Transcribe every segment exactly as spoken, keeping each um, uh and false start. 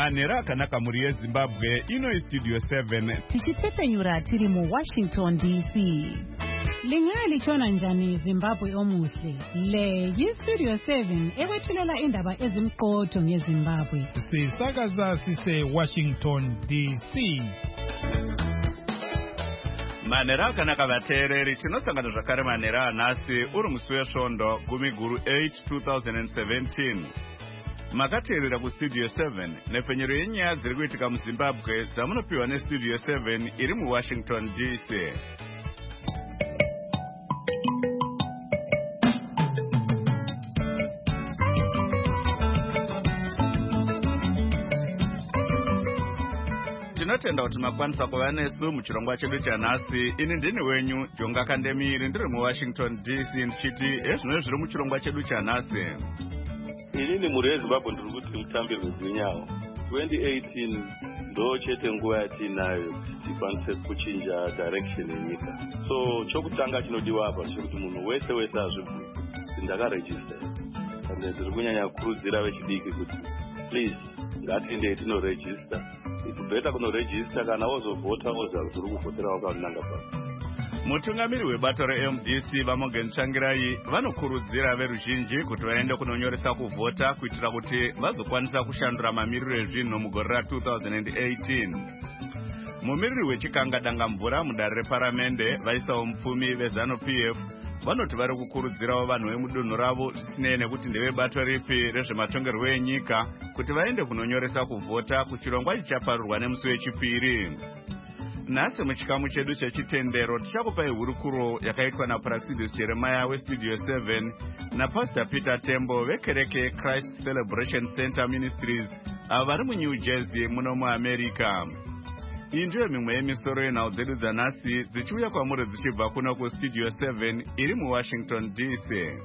Manera akanaka muri yeZimbabwe, ino Studio seven. Tichitsepenyura tiri mu Washington D C. Lingali chona njani Zimbabwe omuhle. Le yi Studio seven ewethulela indaba ezimqotho ngeZimbabwe. Sisakaza sise Washington D C. Manera akanaka vateereri, tinosangana zvakare manera anhasi uri musi wesvondo gumi guru eight twenty seventeen. Makateerera kuStudio seven nepfenyero yenyaya dziri kuitika muZimbabwe dzamunopiwa neStudio seven iri muWashington D C. Tinotenda kuti makwanisa kuva nesu muchirongwa chedu chanhasi. Ini ndini wenyu Jonga Kandemiri, ndiri muWashington D C ndichiti ezvino zviri muchirongwa chedu chanhasi. Inini muri yeZimbabwe ndiri kuti mutambi rwegwinyawo. twenty eighteen ndo chete nguva yatinayo kuti tikwanise kuchinja direction yenyika. So chokutanga chinodiwa apa chekuti munhu wese wese azvibvunza kuti ndakaregister. Ande ndiri kunyanya kukurudzira vechidiki kuti please ngatiende tinoregister. It's better kunoregister kana wozovhota woziva kuti uri kuvhotera wakananga pasi. Mutungamiri webato reM D C vaMorgan Tsvangirai vanokurudzira veruzhinji kuti vaende kunonyoresa kuvhota kuitira kuti vazokwanisa kushandura mamiriro ezvinhu mugore ra twenty eighteen. Mumiriri wechikanga dangamvura mudare reparamende vaisawo mupfumi veZanu-P F vanoti vari kukurudzirawo vanhu vemudunhu ravo zvisinei nekuti ndevebato ripi rezvematongerwo enyika kuti vaende kunonyoresa kuvhota kuchirongwa chichaparurwa nemusi wechipiri. Nhasi muchikamu chedu chechitendero tichakupai hurukuro yakaitwa naPraxidis Jeremiah weStudio seven naPastor Peter Tembo vekereke Christ Celebration Center Ministries ava vari muNew Jersey muno muAmerica. Iyi ndiyo mimwe yemisoro yenhau dzedu dzanhasi dzichiuya kwamuri dzichibva kuno kuStudio seven iri muWashington D C.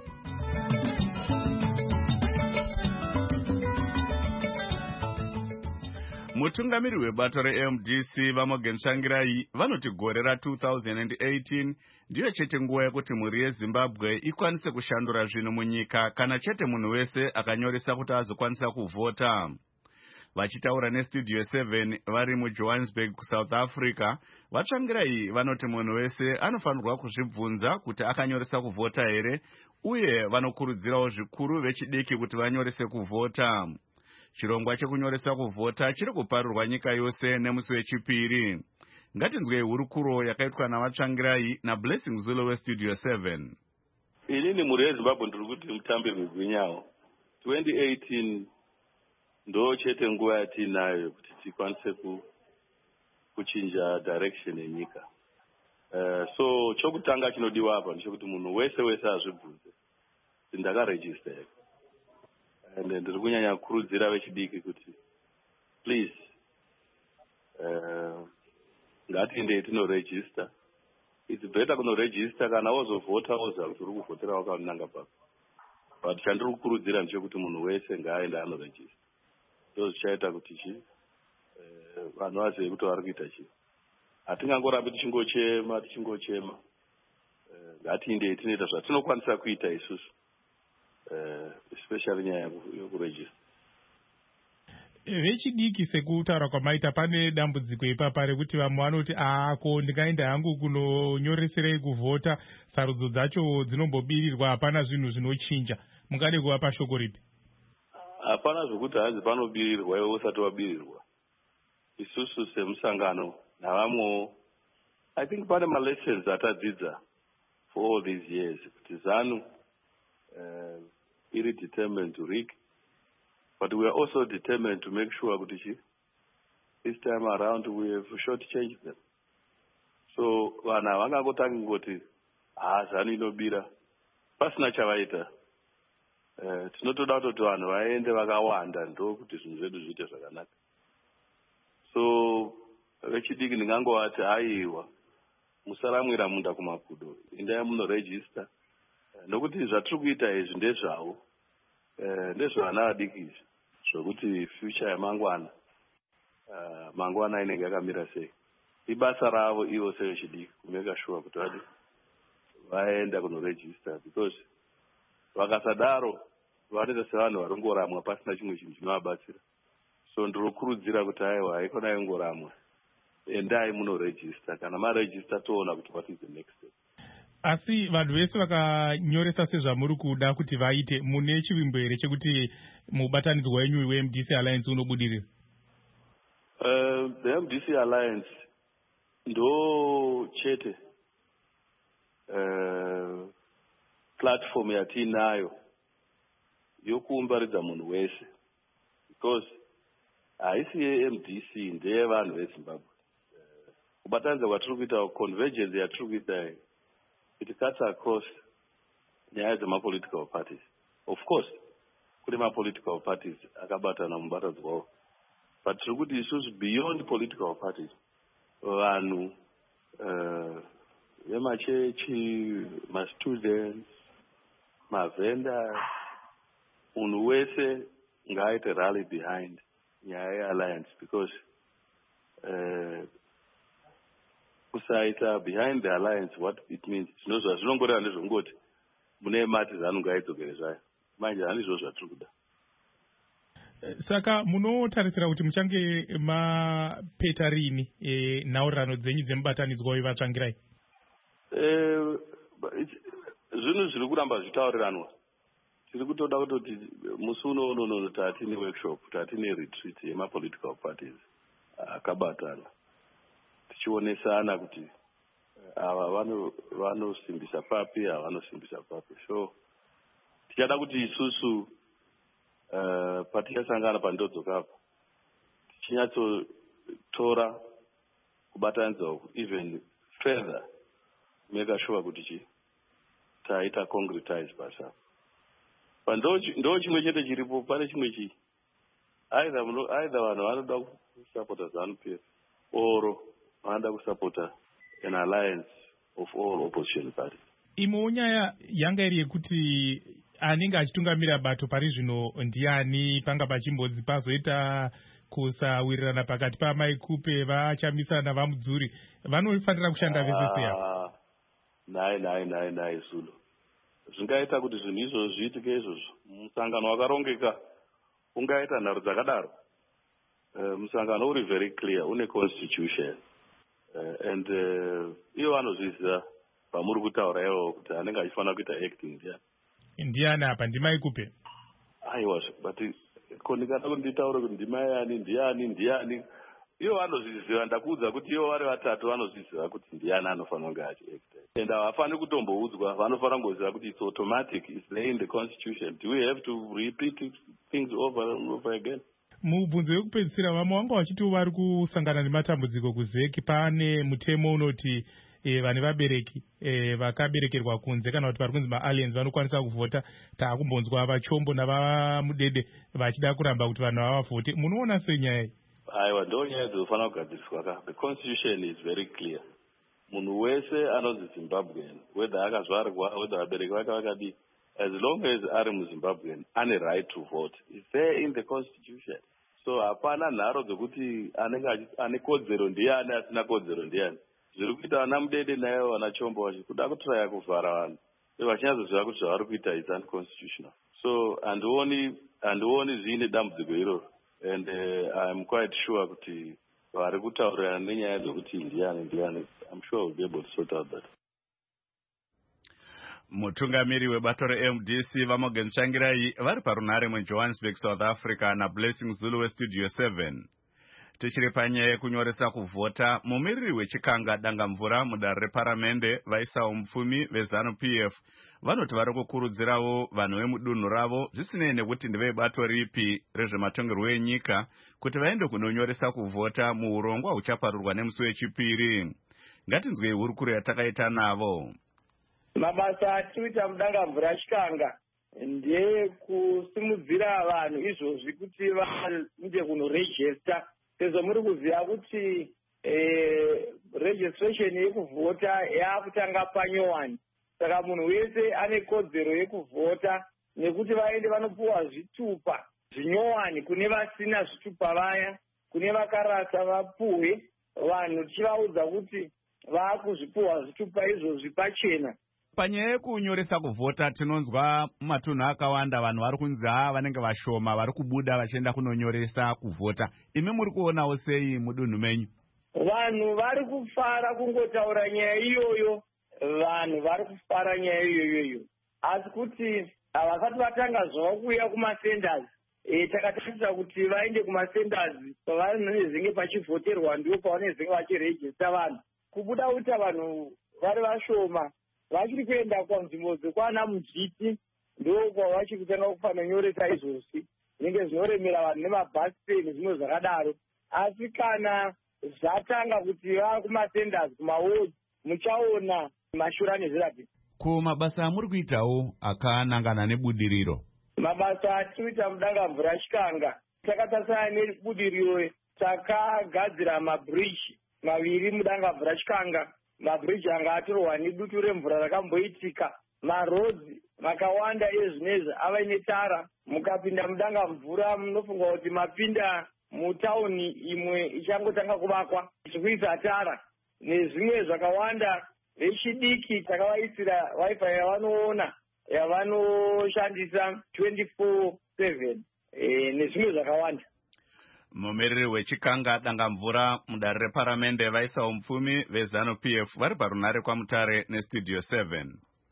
Mutungamiri webato reM D C vaMorgan Tsvangirai vanoti gore ra twenty eighteen ndiyo chete nguva yekuti mhuri yeZimbabwe ikwanise kushandura zvinhu munyika kana chete munhu wese akanyoresa kuti azokwanisa kuvhota. Vachitaura neStudio seven vari muJohannesburg kuSouth Africa, vaTsvangirai vanoti munhu wese anofanirwa kuzvibvunza kuti akanyoresa kuvhota here, uye vanokurudzirawo zvikuru vechidiki kuti vanyorese kuvhota. Chirongwa chekunyoresa kuvhota chiri kuparurwa nyika yose nemusi wechipiri. Ngatinzwei hurukuro yakaitwa navaTsvangirai naBlessing Zulu weStudio seven. Inini muri yeZimbabwe ndiri kuti mutambi rwegwinyawo. twenty eighteen ndo chete nguva yatinayo kuti tikwanise ku kuchinja direction yenyika. Uh, so chokutanga chinodiwa apa ndechekuti munhu wese wese azvibvunze kuti ndakaregister here. And ndiri kunyanya kukurudzira vechidiki kuti please uh, ngatiende tinoregister. It's better kunoregister kana wozovhota woziva kuti uri kuvhotera wakananga pasi. But chandiri kukurudzira ndechekuti munhu wese ngaaende anoregister. Ndo zvichaita kuti chi vanhu vazive kuti vari kuita chii. Hatingangorambi tichingochema tichingochema. Ngatiende tinoita zvatinokwanisa kuita isusu. Uh, especially nyaya yokuregister. Vechidiki sekutaura kwamaita pane dambudziko ipapa rekuti vamwe vanoti ako ndingaenda hangu kunonyoreserei kuvhota, sarudzo dzacho dzinombobirirwa, hapana zvinhu zvinochinja. Mungade kuvapa shoko ripi? Hapana zvokuti hanzi panobirirwa iwe usati wabirirwa. Isusu semusangano navamwewo, I think pane malessons atadzidza for all these years kuti Zanu uh, iri determined to rig, but we are also determined to make sure that this time around we have shortchanged them. So vana vangangotangi ngoti ah Zanu inobira pasina chavaita. Uh, tinotoda kuti vanhu vaende vakawanda ndo kuti zvinhu zvedu zviite zvakanaka. So vechidiki ndingangovati aiwa musaramwira munda kumakudo, endai munoregister. Nokuti zvatiri kuita izvi ndezvavo, ndezvavana vadiki izvi, zvokuti future yamangwana mangwana inenge yakamira sei. Ibasa ravo ivo sevechidiki kumeka sure kuti vadi vaenda kunoregister, because vakasadaro vanoita sevanhu varongoramwa pasina chimwe chinhu chinovabatsira. So ndinokurudzira kuti aiwa haikona ingoramwa, endai munorejista. Kana marejista toona kuti what is the next step. Asi vanhu vese vakanyoresa sezvamuri kuda kuti vaite, mune chivimbo here chekuti mubatanidzwa wenyu we M D C Alliance unobudirira? Uh, the M D C Alliance ndo chete uh, platform yatinayo yokuumbaridza munhu wese, because haisi ye-M D C ndeye vanhu veZimbabwe. Uh, kubatanidza kwatiri kuita, convergence yatiri kuita, it cuts across nyaya dzemapolitical parties. Of course kune mapolitical parties akabatana mubatanidzwawo, but tiri kuti isusu beyond political parties, vanhu uh, vemachechi, mastudents, mavendors, munhu wese ngaaite rally behind nyaya yealliance, because uh, kusaita behind the alliance what it means zvinozva zvinongoreva nezvongoti mune mati zanongaidzokere zvayo. Manje hanizvo zvatiri kuda. Saka munotarisira kuti muchange mapeta rini e, nhaurirano dzenyu dzemubatanidzwa wevatsvangirai? Zvinhu zviri kuramba zvitauriranwa. Tiri kutoda kutoti musi unonono tatine workshop, tatine retreat yemapolitical parties akabatana, tichionesana kuti ava vanosimbisa papi, ava vanosimbisa papi. So tichada kuti isusu uh, patichasangana pandodzoka apa tichinyatsotora kubatanidza even further, make sure kuti chi taita concretize basa. Ndo chimwe chete chiripo, pane chimwe chi either either vanhu vanoda kusapota ZANU-P F or vanoda kusapota an alliance of all opposition parties. Imwe nyaya yanga iri yekuti anenge achitungamira bato pari zvino ndiani, panga pachimbodzi pazoita kusawirirana pakati pamaikupe, vachamisana vamudzuri, vanofanira kushanda vese seya. Nai nai nai nai Zulu. Zvingaita kuti zvinhu izvozvo zviitike izvozvo, musangano wakarongeka ungaita nharo dzakadaro. Uh, musangano uri very clear, une constitution. Uh, and ivo uh, vanozviziva pamuri kutaura ivo kuti anenge achifanira kuita acting ndiani. Ndiani apa, ndimaikupe? Aiwa, but kondikada kuti nditaure kuti ndimai ani, ndiani, ndiani. Ivo vanozviziva, ndakuudza kuti ivo vari vatatu vanozviziva kuti ndiani anofanira kunge achiacta. And havafani kutomboudzwa, vanofanira kungoziva kuti it's automatic, it's there in the constitution. Do we have to repeat things over and over again? Mubvunzo wekupedzisira, vamwe vanga vachiti vari kusangana nematambudziko kuzeki. Pane mutemo unoti e, vane vabereki e, vakaberekerwa kunze kana kuti vari kunzi maaliens vanokwanisa kuvhota. Taakumbonzwa vachombo navamudede vachida kuramba kuti vanhu vavavhote. Munoona sei nyaya iyi? Aiwa, ndo nyaya dzinofanira kugadziriswa ka. The constitution is very clear. Munhu wese anonzi Zimbabwean, whether akazvarwa, whether vabereki vake vakadii, as long as ari muZimbabwean, ane right to vote. It's there in the constitution. So hapana nharo dzokuti anenge ane kodzero ndiani, asina kodzero ndiani. Zviri kuita vana mudede nayo vana chombo vachikuda kutraya kuvhara vanhu, vachinyazoziva kuti zvavari kuita is unconstitutional. So handioni handioni zviine dambudziko iroro. And uh, I'm quite sure kuti vari kutaurirana nenyaya dzokuti ndiani ndiani, I'm sure we'll be able to sort out that. Mutungamiri webato re-M D C Vamogen Tsvangirai vari parunhare muJohannesburg, South Africa naBlessing Zulu weStudio seven. Tichiri panyaya yekunyoresa kuvhota, mumiriri wechikanga dangamvura mudare reparamende vaisawo mupfumi veZANU-P F vanoti vari kukurudzirawo vanhu vemudunhu ravo zvisinei nekuti ndevebato ripi rezvematongerwo enyika kuti vaende kunonyoresa kuvhota muurongwa huchaparurwa nemusi wechipiri. Ngatinzwei hurukuro yatakaita navo. Mabasa atikuita mudangamvura chikanga ndekusimudzira vanhu izvozvi kuti vaende kunorejista, sezvo muri kuziva kuti eh, registration yekuvhota yaakutanga panyowani. Saka munhu wese ane kodzero yekuvhota, nekuti vaende vanopuwa zvitupa zvinyowani kune vasina zvitupa vaya, kune vakarasa vapuhwe vanhu tichivaudza kuti vaakuzvipuwa zvitupa izvozvi pachena. panyaya yekunyoresa kuvhota tinonzwa matunhu akawanda vanhu vari kunzi ha vanenge vashoma vari kubuda vachienda kunonyoresa kuvhota. Imi muri kuonawo sei mudunhu menyu? Vanhu vari kufara kungotaura nyaya iyoyo, vanhu vari kufara nyaya iyoyo, asi kuti havasati vatanga zvava kuuya kumasenders. E, takatarisa kuti vaende kumasenders pavanenge pachivhoterwa ndipo pavanenge vachirejista vanhu. Kubuda kuti vanhu vari vashoma vachiri kuenda kunzvimbo dzekwana Mujiti ndo kwavachiri kutanga kufanira nyoresa izvozvi zvinenge zvinoremera vanhu nemabhasi nezvimwe zvakadaro. Asi kana zvatanga kuti vava kumasenders kumawodi muchaona mashura nezviratidzo. Kumabasa amuri kuitawo akanangana nebudiriro? Mabasa atinoita mudangamvura Chikanga takatasana nebudiriro, takagadzira mabridge maviri mudangamvura Chikanga. Mabridge anga atorwa nedutu remvura rakamboitika. Marodzi makawanda ezvinezvi ava netara. Mukapinda mudangamvura munofunga kuti mapinda mutauni imwe ichangotanga kuvakwa ichikuisa tara nezvimwe zvakawanda. Vechidiki takavaisira wifi yavanoona yavanoshandisa twenty-four seven e, nezvimwe zvakawanda. Mumiriri weChikanga Dangamvura mudare reparamende vaisawo mupfumi vezano P F vari parunare kwaMutare nestudio seven.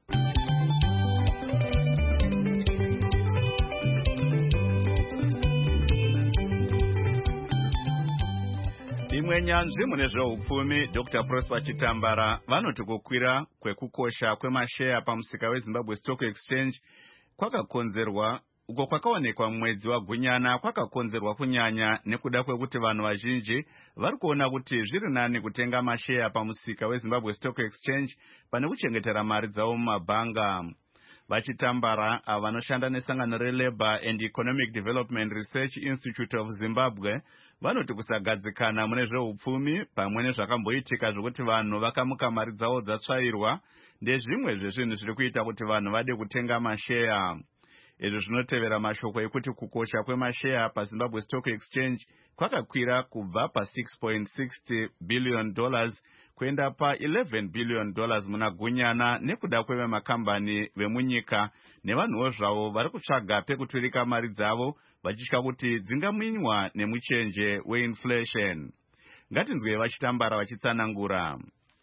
Imwe nyanzvi mune zveupfumi Doctor Prosper Chitambara vanoti kukwira kwekukosha kwemashare pamusika weZimbabwe Stock Exchange kwakakonzerwa uko kwakaonekwa mwedzi waGunyana kwakakonzerwa kunyanya nekuda kwekuti vanhu vazhinji vari kuona kuti zviri nani kutenga mashare pamusika weZimbabwe Stock Exchange pane kuchengetera mari dzavo mumabhanga. Vachitambara vanoshanda nesangano reLabour and Economic Development Research Institute of Zimbabwe vanoti kusagadzikana mune zveupfumi pamwe nezvakamboitika zvokuti vanhu vakamuka mari dzavo dzatsvairwa ndezvimwe zvezvinhu zviri kuita kuti vanhu vade kutenga mashare. Izvi zvinotevera mashoko ekuti kukosha kwemashare paZimbabwe Stock Exchange kwakakwira kubva pa-six point six zero billion dollars kuenda pa-eleven billion dollars muna Gunyana nekuda kwevemakambani vemunyika nevanhuwo zvavo vari kutsvaga pekuturika mari dzavo vachitya kuti dzingaminywa nemuchenje weinflation. Ngatinzwe Vachitambara vachitsanangura.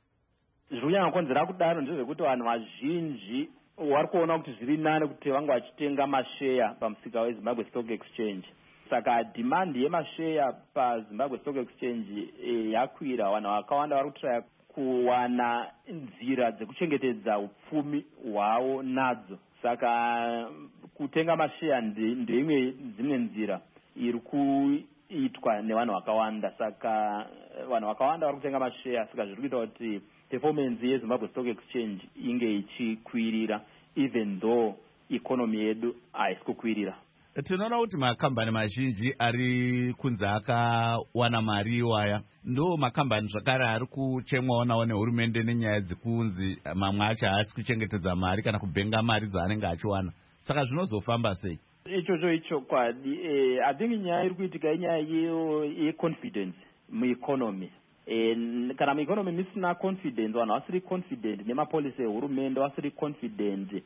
Zviri kunyanya kukonzera kudaro ndezvekuti vanhu vazhinji vari kuona kuti zviri nani kuti vange vachitenga masheya pamusika weZimbabwe Stock Exchange. Saka demand yemasheya paZimbabwe Stock Exchange e, yakwira. Vanhu vakawanda vari kutraya kuwana nzira dzekuchengetedza upfumi hwavo nadzo. Saka kutenga masheya ndeimwe dzimwe nzira iri kuitwa nevanhu vakawanda. Saka vanhu vakawanda vari kutenga masheya, saka zviri kuita kuti performance yeZimbabwe Stock Exchange inge ichikwirira even though economy yedu haisi kukwirira. Tinoona kuti makambani mazhinji ari kunze akawana mari iwaya ndo makambani zvakare ari kuchemwawo nawo nehurumende nenyaya dzekunzi mamwe acho haasi kuchengetedza mari kana kubenga mari dzaanenge achiwana. Saka zvinozofamba sei? Ichocho ichokwadi. eh, I think nyaya iri kuitika inyaya yeconfidence mueconomy. E, kana mueconomy misina confidence, vanhu vasiri confident nemapolisi ehurumende, vasiri confident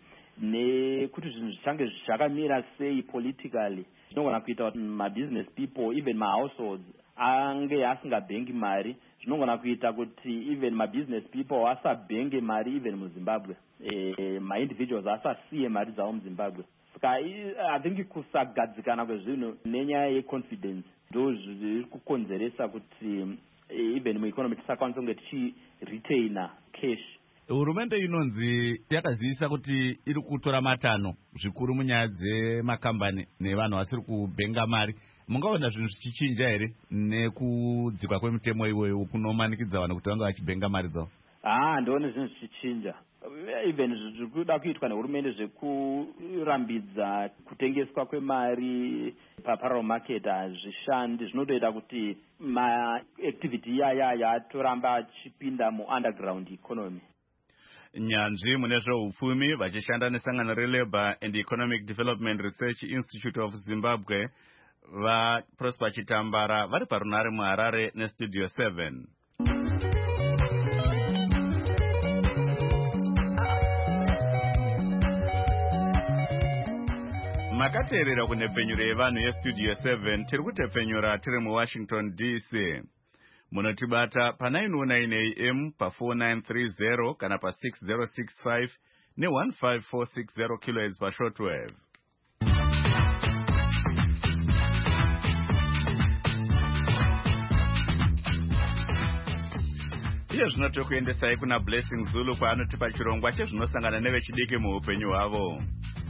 nekuti zvinhu zvichange zvakamira sei politically, zvinogona kuita kuti mabusiness people even mahouseholds ange asingabhengi mari. Zvinogona kuita kuti even mabusiness people asabhenge mari even muZimbabwe, e, maindividuals asasiye mari dzavo muZimbabwe. Saka I think kusagadzikana kwezvinhu nenyaya yeconfidence ndo zviri kukonzeresa kuti even mueconomy tisakwanisa kunge tichiretaina cash. Hurumende inonzi yakazivisa kuti iri kutora matanho zvikuru munyaya dzemakambani nevanhu vasiri kubhenga mari. Mungaona zvinhu zvichichinja here nekudzikwa kwemutemo iwoyo kunomanikidza vanhu kuti vange vachibhenga mari dzavo? Ah, ndione zvinhu zvichichinja. Even zviri kuda kuitwa nehurumende zvekurambidza kutengeswa kwemari paparallel market hazvishandi. Zvinotoita kuti maactivity iyaya yatoramba achipinda muunderground economy. Nyanzvi mune zveupfumi vachishanda nesangano reLabour and Economic Development Research Institute of Zimbabwe vaProsper Chitambara vari parunare muHarare nestudio seven. makateerera kunhepfenyuro yevanhu yestudio seven tiri kutepfenyura tiri muwashington D C. Munotibata pa nine oh nine A M pa four nine three zero kana pa six zero six five ne one five four six zero kilohertz pa shortwave. Iye zvino tokuendesai kuna Blessing Zulu kwaanotipa chirongwa chezvinosangana nevechidiki muupenyu hwavo.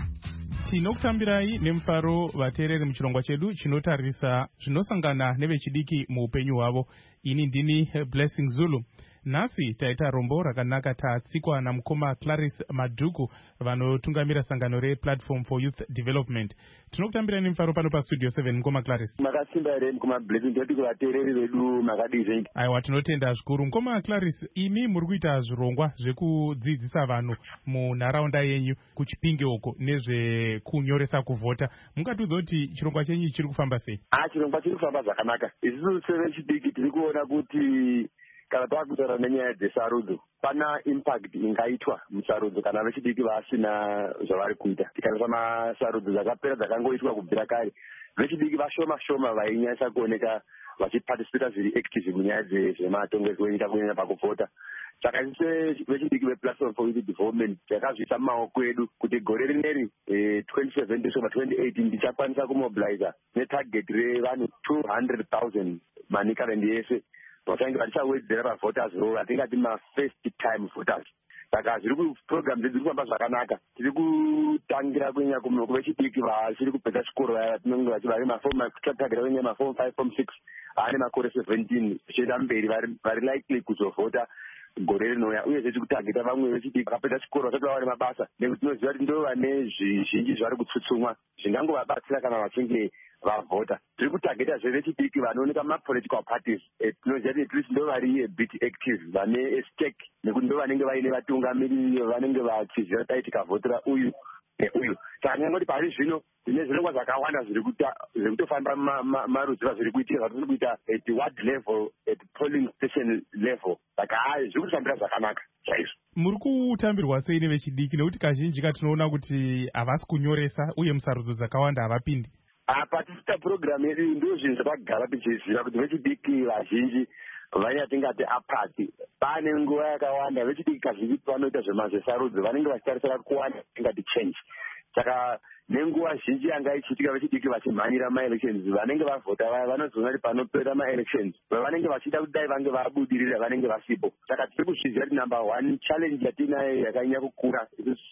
Tinokutambirai nemufaro vateereri muchirongwa chedu chinotarisa zvinosangana nevechidiki muupenyu hwavo. Ini ndini Blessing Zulu. Nhasi taita rombo rakanaka tatsikwa namukoma Clarice Madhuku vanotungamira sangano rePlatform for Youth Development. Tinokutambirai nemufaro pano pastudio seven. Mukoma Clarice. Makasimba here mukoma Blessing, ndoti kuvateereri vedu makadii. Aiwa, tinotenda zvikuru. Mukoma Clarice, imi muri kuita zvirongwa zvekudzidzisa vanhu munharaunda yenyu kuChipinge uko nezvekunyoresa kuvhota. Mungatiudza kuti chirongwa chenyu chiri kufamba sei? Ah, chirongwa chiri kufamba zvakanaka. Isusu sevechidiki tiri kuona kuti kana takutaura nenyaya dzesarudzo pana impact ingaitwa musarudzo kana vechidiki vasina zvavari kuita. Tikarisa masarudzo dzakapera dzakangoitwa kubvira kare, vechidiki vashoma shoma vainyasa kuoneka vachiparticipata zviri active munyaya dzematongerwo enyika kunyanya pakuvhota. Saka ise vechidiki vePlatform for Youth Development takazviisa mumaoko edu kuti gore rineri twenty seventeen kusvika twenty eighteen tichakwanisa kumobiliza netarget revanhu two hundred thousand manikarandi yese vachange vachawedzera pavoters roll, atingati ma-first time voters. Saka zviri kuprogram dzedu kufamba zvakanaka. Tiri kutangira kunyanya kuvechidiki vachiri kupedza chikoro vaya tinenge vachivari maform tatagira kunyanya maform five form six ane makore seventeen zvichienda mberi vari likely kuzovhota gore rinouya, uye tiri kutageta vamwe vechidiki vakapedza chikoro vasati vava nemabasa, nekuti tinoziva kuti ndo vane zvizhinji zvari kutsutsumwa zvingangovabatsira kana vachinge vavhota. Tiri kutageta zvevechidiki vanooneka mapolitical parties, tinoziva kuti at least ndo vari a bit active, vane stake, nekuti ndo vanenge vaine vatungamiri vanenge vachiziva dai tikavhotera uyu neuyu. Saka nyangoti pari zvino tine zvirongwa zvakawanda zviri kutofamba marudziva zviri kuitika zvatiri kuita at ward level, at polling station level. Saka hai zviri kutambira zvakanaka chaizvo. Muri kutambirwa sei nevechidiki, nekuti kazhinji katinoona kuti havasi kunyoresa uye musarudzo dzakawanda havapindi? Apa tichita program yedu ndo zvinhu zvakagara tichiziva kuti vechidiki vazhinji vanyatingati apati. Pane nguva yakawanda vechidiki kazhinji vanoita zvemazesarudzo vanenge vachitarisira kuwanda tingati change. Saka nenguva zhinji yanga ichiitika vechidiki vachimhanyira maelections, vanenge vavhota vaya vanozoona kuti panopera maelections vanenge vachida kuti dai vange vabudirira vanenge vasipo. Saka tiri kuzviziva kuti number one challenge yatinayo yakanyanya kukura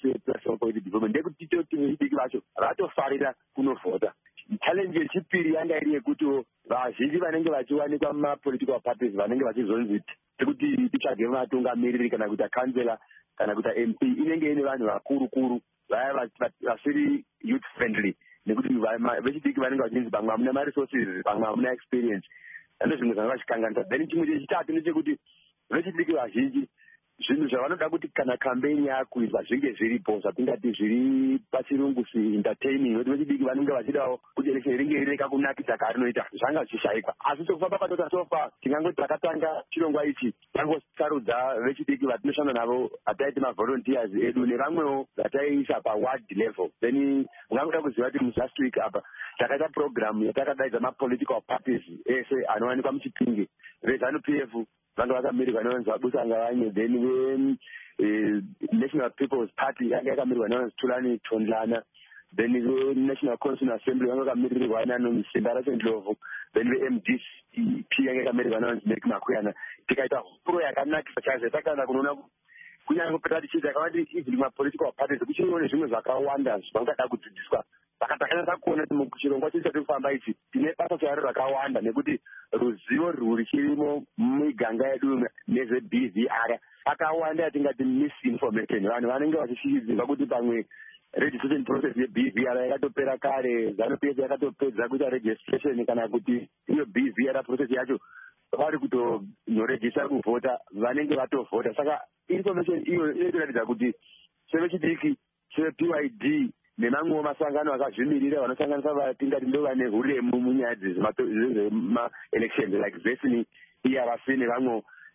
ndekuti titoti vechidiki vacho vatofarira kunovhota. Challenge yechipiri yanga iri yekuti vazhinji vanenge vachiwanikwa mumapolitical parties vanenge vachizonzi tikuti titsvage vatungamiriri kana kuita kansela kana kuita M P inenge ine vanhu vakuru kuru vaya vasiri youth friendly, nekuti vechidiki vanenge vachinzi pamwe hamuna maresources, pamwe hamuna experience, ando zvimwe zvanga vachikanganisa. Then chimwe chechitatu ndechekuti vechidiki vazhinji zvinhu zvavanoda kuti kana campaign yakuizwa zvinge zviripo zvatingati zviri pachirungu si-entertaining, kuti vechidiki vanenge vachidawo kuti election ringe rireka kunakisa karinoita zvanga zvichishayikwa. Asi tokufamba patota sofa tingangoti takatanga chirongwa ichi tangosarudza vechidiki vatinoshanda navo ataiti mavolunteers edu nevamwewo vataiisa paward level. Then ungangoda kuziva kuti mujust week apa takaita program yatakadaidza mapolitical parties ese anowanikwa muChipinge, veZanu P F vanga vakamirirwa nevanzi Vabusanga Vanye, then National People's Party yanga yakamirirwa nevanzi Thulani Thondlana, then National Constitutional Assembly vanga vakamirirwa nevanzi Simbara Sendlovu, then ve-M D C P yanga yakamirirwa nevanzi Mek Makuyana. Tikaita pro yakanakisa chaizvo takana kunoona kunyange peta tichiita yakawandi even mapolitical parties kuchiriwo nezvimwe zvakawanda zvavangada kudzidziswa. Saka takanasa kuona kuti muchirongwa chedu chatiri kufamba ichi tine basa charo rakawanda, nekuti ruzivo rwuri chirimo mumiganga yedu nezve-B V R akawanda yatingati misinformation. Vanhu vanenge vachishikidzirwa kuti pamwe registration process ye-B V R yakatopera kare, ZANU P F yakatopedza kuita registration, kana kuti iyo B V R process yacho vari kutonoregista kuvhota vanenge vatovhota. Saka information iyo inotoratidza kuti sevechidiki seP Y D nemamwewo masangano akazvimirira vanosanganisa vatingati ndo vane huremu munyaya dzezvema-elections like Zesini, I R C nevamwewo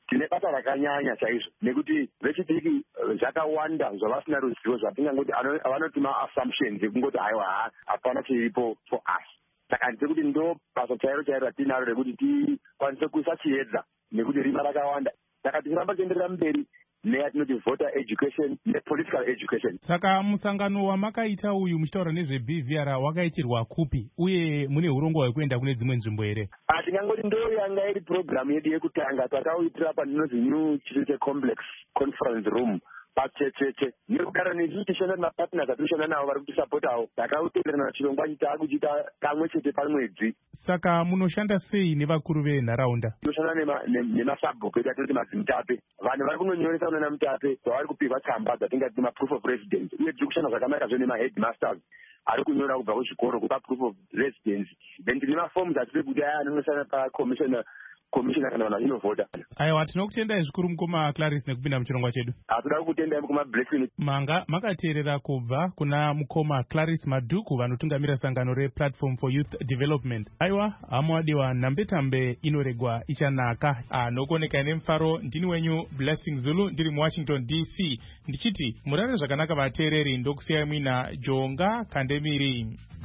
tine basa rakanyanya chaizvo nekuti vechidiki zvakawanda zvavasina ruzivo zvatingangoti vanoti ma-assumptions ekungoti aiwa hapana chiripo for us. Saka handiti kuti ndo basa chairo chairo ratinaro rekuti tikwanise kuisa chiedza nekuti rima rakawanda. Saka tichiramba tienderera mberi neyatinoti voter education nepolitical education. Saka musangano wamakaita uyu muchitaura nezve-B V R wakaitirwa kupi uye mune urongwa hwekuenda kune dzimwe nzvimbo here? Tingangoti ndo yanga iri programu yedu yekutanga takauitira paninozi New Chitete Complex Conference Room pachecheche nekugara nesu tichishanda nemapartners atinoshanda navo vari kutisapotawo takautenderana na chirongwa chitakuchita kamwe chete pamwedzi. Saka munoshanda sei nevakuru venharaunda? Tinoshanda nemasabhuku edu atinoti madzimutape. Vanhu vari kunonyoresa kunana mutape zvavari kupihwa tsamba dzatingati ma-proof of residence, uye tiri kushanda zvakanaka nema-headmasters ari kunyora kubva kuzvikoro kupa proof of residence. Then tine mafomu dzatiri kuti aya anonosana pacommissioner komishina kana vanhu vachinovhota. Aiwa, tinokutendai zvikuru mukoma Clarice nekupinda muchirongwa chedu. Hatoda kutendai mukoma Blessing. Manga makateerera kubva kuna mukoma Clarice Madhuku vanotungamira sangano rePlatform for Youth Development. Aiwa, hamwadiwa nambetambe inoregwa ichanaka. Anokoneka nemfaro ndini wenyu Blessing Zulu ndiri muWashington D C. Ndichiti murare zvakanaka vateereri, ndokusiyai mwina Jonga Kandemiri.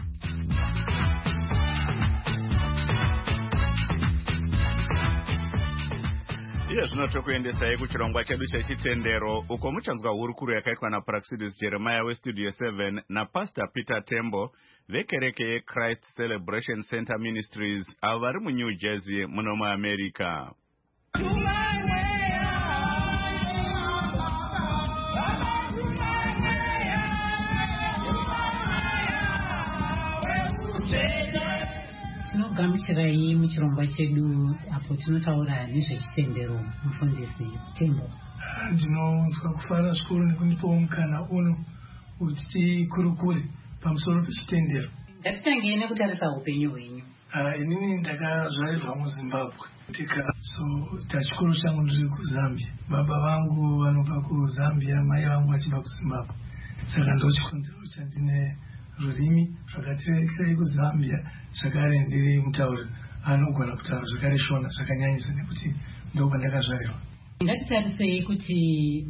Iye zvino tokuendesai kuchirongwa chedu chechitendero uko muchanzwa hurukuru yakaitwa naPraxidus Jeremiah westudio seven naPastor Peter Tembo vekereke yeChrist Celebration Center Ministries avo vari muNew Jersey muno muAmerica. Tinogamuchirai muchirongwa chedu apo tinotaura nezvechitendero. Mufundisi Tembo. Ndinonzwa kufara zvikuru nekundipawo mukana uno kuti tikurukure pamusoro pechitendero. Ngatitangei nekutarisa upenyu hwenyu. Inini ndakazvarirwa muZimbabwe tika so tachikuru changu ndiri kuZambia. Baba vangu vanobva kuZambia, mai vangu vachibva kuZimbabwe. Saka ndochikonzero chandine rurimi zvakatirekerei kuZambia zvakare ndiri mutauri anogona kutaura zvakare shona zvakanyanyisa nekuti ndokwandakazvarirwa. Ngatitarisei kuti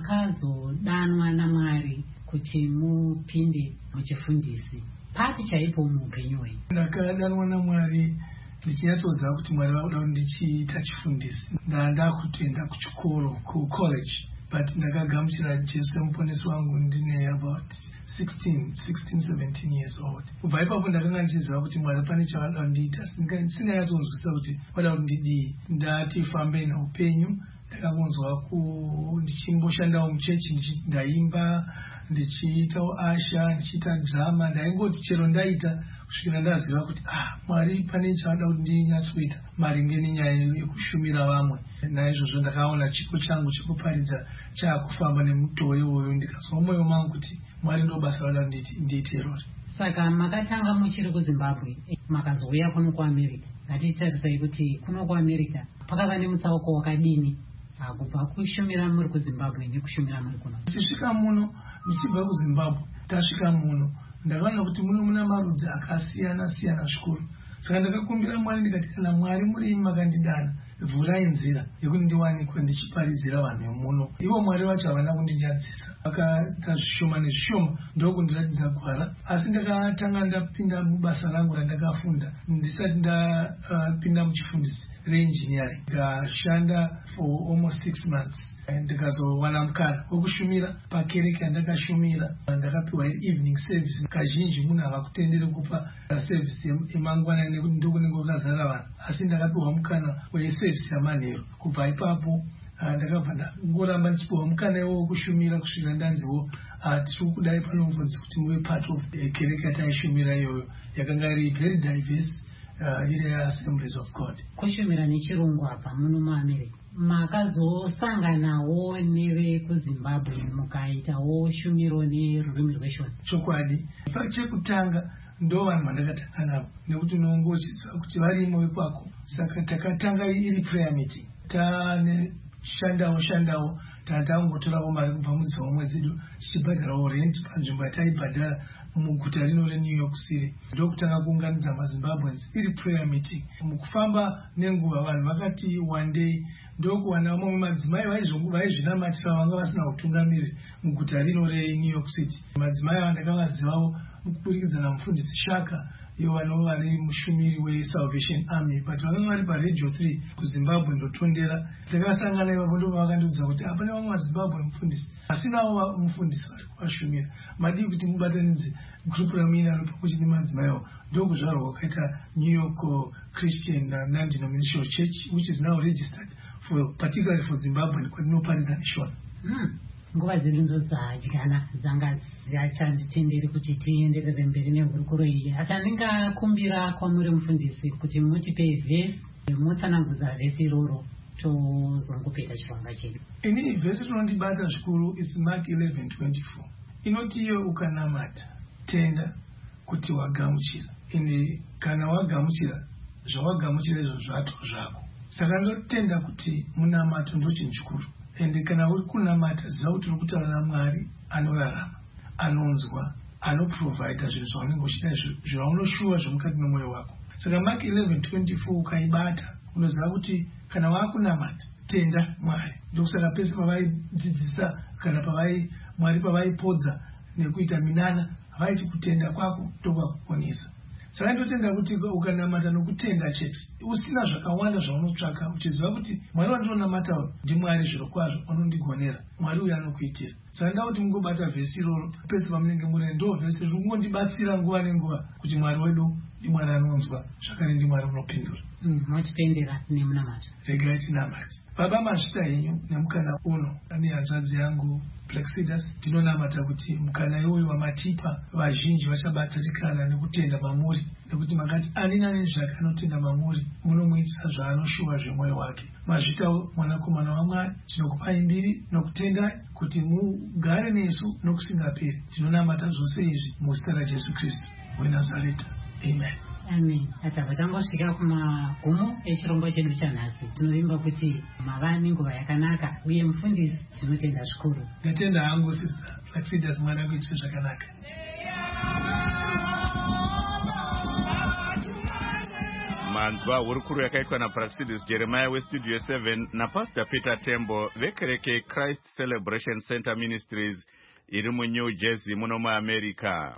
makazodanwa naMwari kuti mupinde muchifundisi. Papi chaipo muupenyu hwenyu? Ndakadanwa naMwari ndichinyatsoziva kuti Mwari vakuda kuti ndichiita chifundisi. Ndanda kutoenda kuchikoro kucollege, but ndakagamuchira Jesu semuponesi wangu ndine about sixteen, seventeen years old. Kubva ipapo ndakanga ndichiziva kuti Mwari pane chavada kundiita, singanyatsonzwisisa kuti vada kuti ndidii. Ndati fambe naupenyu, ndakangonzwa ndichimboshandawo muchechi, ndaimba, ndichiitawo asha, ndichiita drama, ndaingoti chero ndaita kusvikira ndaziva kuti ah Mwari pane chavada kuti ndinyatsoita maringe nenyaya yekushumira vamwe. Naizvozvo ndakaona chipo changu chekuparidza chaakufamba nemutoo iwoyo, ndikazwa mwoyo mangu kuti Mwari ndo basa rada ndiite irori. Saka makatanga muchiri kuZimbabwe, makazouya kuno kuAmerica. Ngatitarisei kuti kuno kuAmerica pakava nemutsauko wakadini kubva kushumira muri kuZimbabwe nekushumira muri kuno? Sisvika muno ndichibva kuZimbabwe, tasvika muno ndakaona kuti muno muna marudzi akasiyana siyana zvikuru. Saka ndakakumbira Mwari ndikati, kana Mwari muri makandidana, vhurai nzira yekuti ndiwanikwe ndichiparidzira vanhu vemuno. Ivo Mwari vacho havana kundinyadzisa, vakaita zvishoma nezvishoma ndokundiratidza gwara. Asi ndakatanga ndapinda mubasa rangu randakafunda ndisati ndapinda muchifundisi reengineering. Ndikashanda for almost six months. Ndikazowana mukana wekushumira pakereke yandakashumira. Ndakapiwa evening service. Kazhinji munhu havakutenderi kupa service yemangwana nekuti ndokunenge kwakazara vanhu, asi ndakapiwa mukana weservice yamanheru. Kubva ipapo ndakabva ndangoramba ndichipiwa mukana iwo wekushumira kusvikira ndanziwo tiri kudai panomvunzi kuti muve part of kereke yataishumira iyoyo yakanga iri very diverse, iri Assemblies of God. Kushumira nechirungu apa muno muAmerica, makazosanganawo nevekuZimbabwe mukaitawo shumiro nerurimi rweshona? Chokwadi, chekutanga ndo vanhu vandakatanga navo, nekuti unonge uchiziva kuti varimo vekwako. Saka takatanga iri prayer meeting, tane shandawo shandawo tatangotorawo mari kubva mudziva mwedzi dzedu tichibhadharawo rent panzvimbo yataibhadhara muguta rino reNew York City. Ndokutanga kuunganidza maZimbabweans iri prayer meeting. Mukufamba nenguva vanhu vakati one day ndokuwana vamwe madzimai vaizvinamatira vanga vasina utungamiri muguta rino reNew York City. Madzimai ava ndakavazivawo mukuburikidza namufundisi Shaka iyo vanova vari mushumiri weSalvation Army, but vakanga vari paRadio three kuZimbabwe ndotondera. Takasangana ipapo ndo vakandiudza kuti hapana vamwe vaZimbabwe mufundisi, asi navo mufundisi vari kuvashumira. Madii kuti mubatanidze gurupu ramuina ropa kuchiti madzimaiwo. Ndokuzvarwa kwakaita New York Christian Non-Denominational Church, which is now registered for particularly for Zimbabwe kwatinoparidza neshona. Mm. Nguva dzedu ndo dzadyana dzanga dzichanditenderi kuti tienderere mberi nehurukuro iyi. Asi ndingakumbira kwamuri mufundisi kuti mutipe vhesi mutsanangudza vhesi iroro tozongopeta chirongwa chedu. Ini vhesi rinondibata zvikuru is Mark eleven twenty-four. Inoti iyo ukanamata tenda kuti wagamuchira, ende kana wagamuchira zvawagamuchira izvo zvato zvako. Saka ndotenda kuti munamato ndo chinhu chikuru. Ende kana uri kunamata ziva kuti uri kutaura naMwari anorarama, anonzwa, anoprovida zvinhu zvaunenge uchida, zvaunoshuva zvemukati memwoyo wako. Saka Mark eleven twenty-four ukaibata unoziva kuti kana wakunamata tenda Mwari. Ndokusaka pese pavaidzidzisa kana pavai Mwari pavaipodza nekuita minana vaiti kutenda kwako ndokwakuponesa. Saka ndotenda kuti ukanamata nokutenda chete usina zvakawanda zvaunotsvaka, uchiziva kuti Mwari wandinonamata ndiMwari zviro kwazvo unondigonera, Mwari uyu anokuitira. Saka nda kuti mungobata vhesi iroro pese pamunenge muri, ndo vhesi zvingondibatsira nguva nenguva kuti Mwari wedu ndiMwari anonzwa, zvakare ndiMwari unopindura. Mwatipendera nemunamato. Regai tinamate. Baba mazvita henyu nemukana uno, ane hanzvadzi yangu Plexidus, tinonamata kuti mukana iwoyo wamatipa vazhinji vachabatsirikana nekutenda mamuri, nekuti makati ani nani zvake anotenda mamuri munomuitisa zvaanoshuva zvemwoyo wake. Mazvitawo mwanakomana waMwari, tinokupai mbiri nokutenda kuti mugare nesu nokusingaperi. Tinonamata zvose izvi muzita raJesu Kristu weNazareta. Amen. Amen. Atabva tangosvika kumagumo echirongwa chedu chanhasi. Tinovimba kuti mava nenguva yakanaka uye mufundisi tinotenda zvikuru. Ndatenda hangu Sister Plexidus mwana kuitira zvakanaka. Manzwa hurukuru yakaitwa naPlexidus Jeremiah westudio seven naPastor Peter Tembo vekereke Christ Celebration Center Ministries iri muNew Jersey muno muAmerica.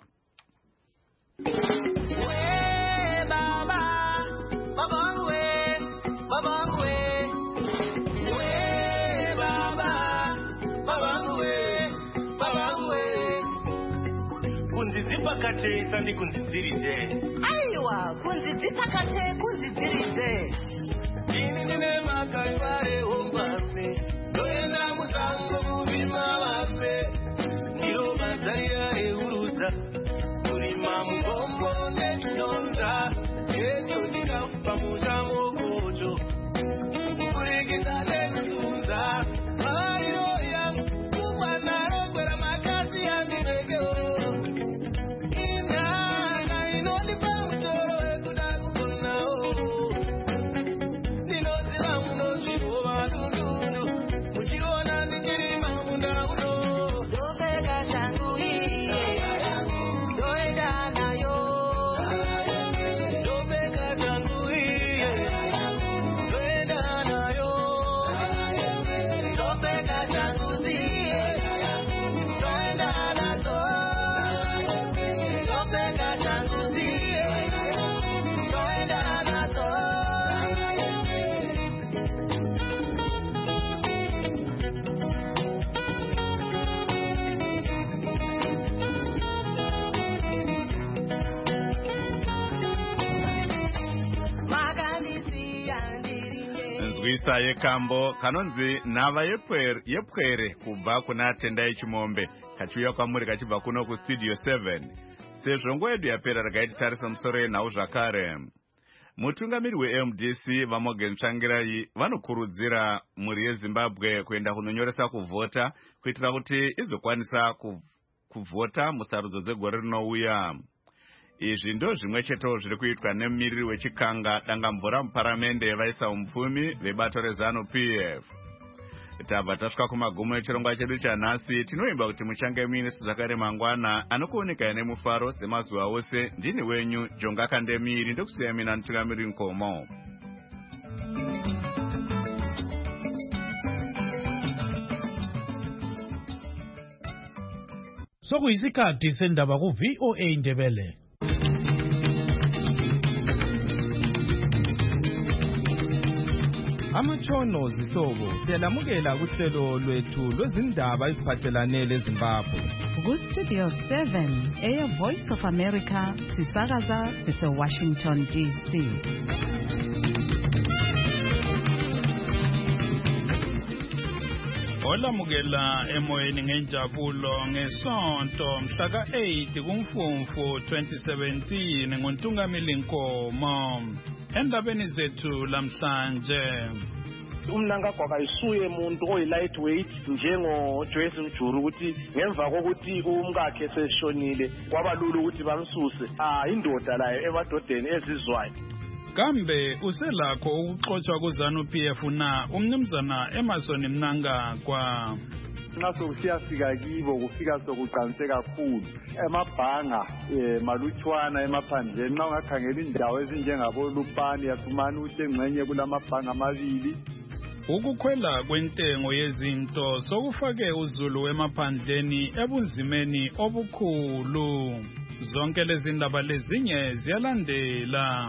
Kunzidzipakate sandi kunzidziride. Aiwa, kunzidzipakate kunzidziride. Ini ndine makaiva ehombase, ndoenda musango kuvima vase, ndiro mazarira eurudza, kurima mugombo netinonza, eto ndikafa mutango kocho, kukurikisa nekutunza, ayo yangu kumwana rokwera makazi yandivekeo. Nzwisa yekambo kanonzi nhava yepwere, yepwere kubva kuna Tendai Chimombe kachiuya kwamuri kachibva kuno kustudio seven. Sezvo nguva yedu yapera regai titarisa musoro yenhau zvakare. Mutungamiri weM D C vaMorgan Tsvangirai vanokurudzira mhuri yeZimbabwe kuenda kunonyoresa kuvhota kuitira kuti izokwanisa kuvhota musarudzo dzegore rinouya. Izvi ndo zvimwe chetewo zviri kuitwa nemumiriri wechikanga dangambura muparamende vaisa umupfumi vebato reZANU-P F. Tabva tasvika kumagumo echirongwa chedu chanhasi. Tinoimba kuti muchange muine zvakare mangwana anokuoneka nemufaro dzemazuva ose. Ndini wenyu Jonga Kandemiri ndokusiya mina mutungamiri Nkomo. Sokuyisikhathi sendaba ku V O A Indebele. Amatshono zihlobo siyalamukela kuhlelo lwethu lwezindaba eziphathelane leZimbabwe. Ku-Studio seven, Air Voice of America, sisakaza sise-Washington D C. Olamukela emoyeni ngenjabulo ngesonto mhla ka eight kuMfumfu twenty seventeen ngoNtungamili Nkomo. Endabeni zethu lamhlanje, uMnangagwa kayisuye umuntu oyi lightweight njengo Joyce Mjuru ukuthi ngemva kokuthi umkakhe seshonile kwabalula ukuthi bamsuse. Ah indoda layo emadodeni ezizwayo. Kambe uselakho ukuxoxwa kuZANU P F na umnumzana Emerson Mnangagwa? Nxa sokusiyafika kibo kufika sokuqanise kakhulu emabhanga eh malutshwana emaphandleni. Nxa ungakhangela indawo ezinjengabo Lupani yasumana ukuthi engxenye kulamabhanga amabili. Ukukhwela kwentengo yezinto sokufake uZulu emaphandleni ebunzimeni obukhulu. Zonke lezi ndaba lezinye ziyalandela.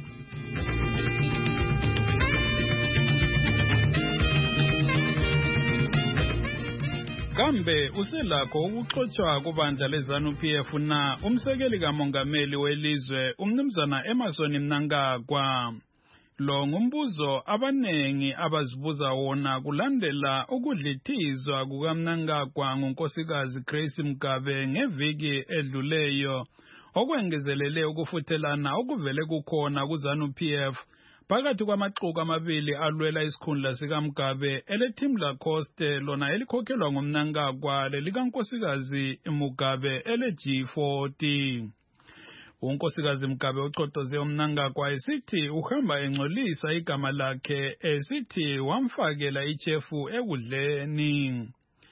Kambe uselakho ukuxoxwa kubandla leZANU P F na umsekeli kamongameli welizwe umnumzana Emerson Mnangagwa? Lo ngumbuzo abanengi abazibuza wona kulandela ukudlithizwa kukaMnangagwa ngunkosikazi Grace Mugabe ngeviki edluleyo, okwengezelele ukufuthelana okuvele kukhona kuZANU P F phakathi kwamaxuku amabili alwela isikhundla sikaMugabe eleThimba Lacoste lona elikhokhelwa nguMnangagwa lelikankosikazi Mugabe ele G forty. Unkosikazi Mugabe uxoxoze uMnangagwa esithi uhamba engcolisa igama lakhe esithi wamfakela ichefu ekudleni.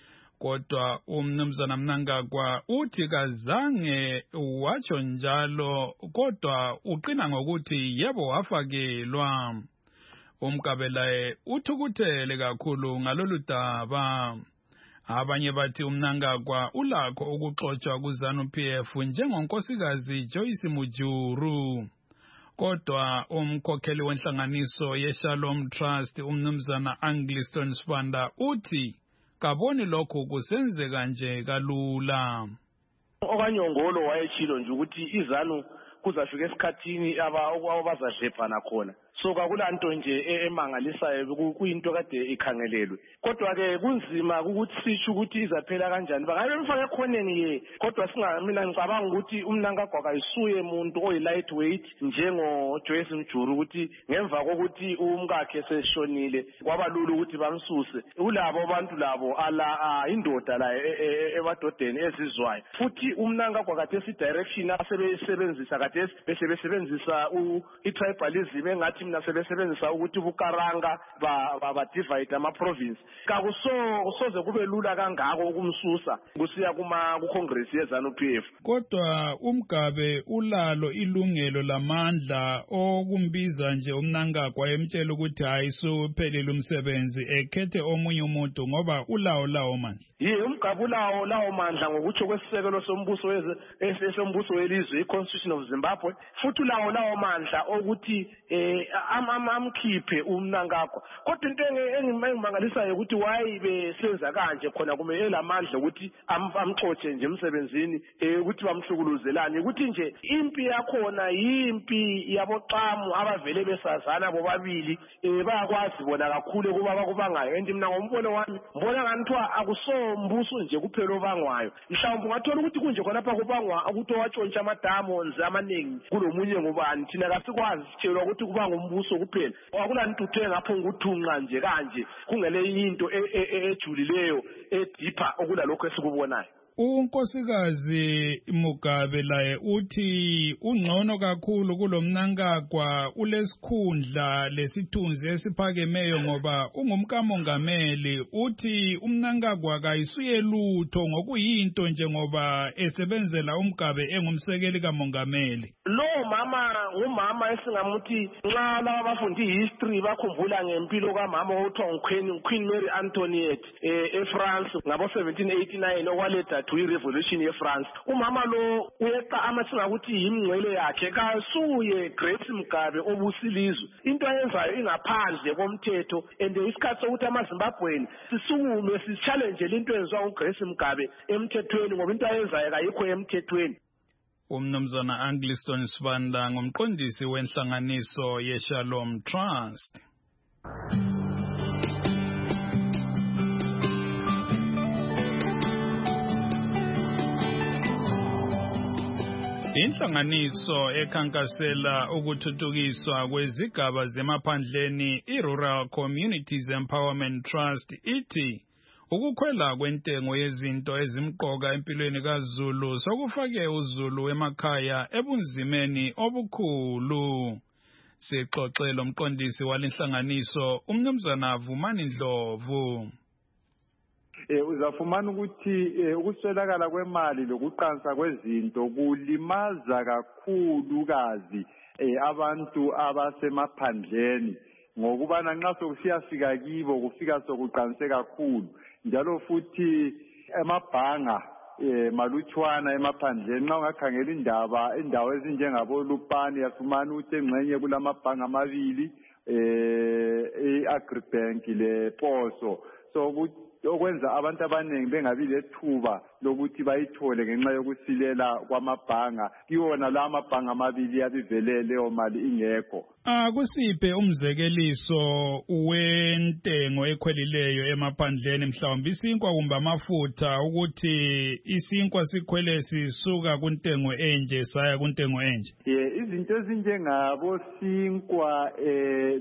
Kodwa umnumzana Mnangagwa uthi kazange watsho njalo, kodwa uqina ngokuthi yebo wafakelwa. uMugabe laye uthukuthele kakhulu ngalolu daba. Abanye bathi uMnangagwa ulakho ukuxoxwa kuZANU P F njengonkosikazi Joyce Mjuru. Kodwa umkhokheli wenhlanganiso yeShalom Trust umnumzana Angliston Sibanda uthi kaboni lokho kusenzeka nje kalula. Okanyongolo wayechilo nje ukuthi iZANU kuzafika esikhathini abazadlephana khona. So kakulanto nje emangalisayo kuyinto kade ikhangelelwe. Kodwa ke kunzima ukuthi sisho ukuthi izaphela kanjani. Bangabe bemfake khoneni ye. Kodwa singa mina ngicabanga ukuthi uMnangagwa kayisuye umuntu oyi lightweight njengo Joyce Mjuru ukuthi ngemva kokuthi umkakhe seshonile kwabalula ukuthi bamsuse. Ulabo abantu labo ala indoda la emadodeni ezizwayo. Futhi uMnangagwa kade si direction asebesebenzisa kade bese besebenzisa i-tribalism engathi mina sebesebenzisa ukuthi bukaranga ba divide ama province. Kakuso kusoze kube lula kangako ukumsusa kusiya kuma ku Congress yeZANU P F. Kodwa uMugabe ulalo ilungelo lamandla okumbiza nje uMnangagwa emtshela ukuthi hayi suphelile umsebenzi ekhethe omunye umuntu ngoba ulawo lawo mandla. Yebo uMugabe ulawo lawo mandla ngokuthi kwesisekelo sombuso wezombuso welizwe iConstitution of Zimbabwe, futhi ulawo lawo mandla ukuthi eh amamkhiphe uMnangagwa. Kodwa into engimangalisayo ukuthi why besenza kanje khona kumele elamandla ukuthi amxoxe nje emsebenzini ukuthi bamhlukuluzelane ukuthi nje impi yakhona yimpi yaboxamu abavele besazana bobabili bayakwazi bona kakhulu kuba bakubangayo. And mina ngombono wami mbona nganthiwa akusombuso nje kuphela obangwayo. Mhlawumbe ungathola ukuthi kunje khona lapha kubangwa ukuthi watshontsha amadamu onze amaningi kulomunye ngubani. Thina kasikwazi sitshelwa ukuthi kuba ngumbuso kuphela. Akulanto engapho ukuthunqa nje kanje kungele into ejulileyo edipha okulalokho esikubonayo. Unkosikazi Mugabe laye uthi ungcono kakhulu kuloMnangagwa ulesikhundla lesithunzi esiphakemeyo ngoba ungumkamongameli. Uthi uMnangagwa kayisuye lutho ngokuyinto nje ngoba esebenzela uMugabe engumsekeli kamongameli. Lo mama ngumama esingamuthi nxa laba bafundi history bakhumbula ngempilo kaMama othiwa nguQueen Queen Mary Antoinette eFrance ngabo seventeen eighty-nine okwaletha two i-revolution ye-France. Umama lo uyeqa amasinga ukuthi yimngcele yakhe kasuye Grace Mugabe obusilizwe. Into ayenzayo ingaphandle komthetho and isikhathi sokuthi amaZimbabweni sisukume si-challenge into eyenziwa uGrace Mugabe emthethweni ngoba into ayenzayo kayikho emthethweni. Umnumzana Angliston Sibanda ngumqondisi wenhlanganiso ye-Shalom Trust. Inhlanganiso ekhankasela ukuthuthukiswa kwezigaba zemaphandleni i-Rural Communities Empowerment Trust ithi ukukhwela kwentengo yezinto ezimqoka empilweni kaZulu sokufake uZulu emakhaya ebunzimeni obukhulu. Sixoxela umqondisi walenhlanganiso umnumzana Vumani Ndlovu. Eh uzafumana ukuthi ukuswelakala kwemali lokuqansa kwezinto kulimaza kakhulu kazi abantu abasemaphandleni ngokubana nxa sokusiyafika kibo kufika sokuqanse kakhulu njalo futhi emabhanga eh malutshwana emaphandleni nxa ungakhangela indaba indawo ezinjengabo Lupani yafumana ukuthi engxenye kulamabhanga amabili eh iAgribank le Poso so okwenza abantu abaningi bengabi lethuba lokuthi bayithole ngenxa yokusilela kwamabhanga kiwona la amabhanga amabili yabivelele leyo mali ingekho. Akusiphe umzekeliso wentengo ekhwelileyo emaphandleni mhlawumbe isinkwa kumbe amafutha ukuthi isinkwa sikhwele sisuka kuntengo enje saya kuntengo enje. Yeah, izinto ezinjengabo sinkwa eh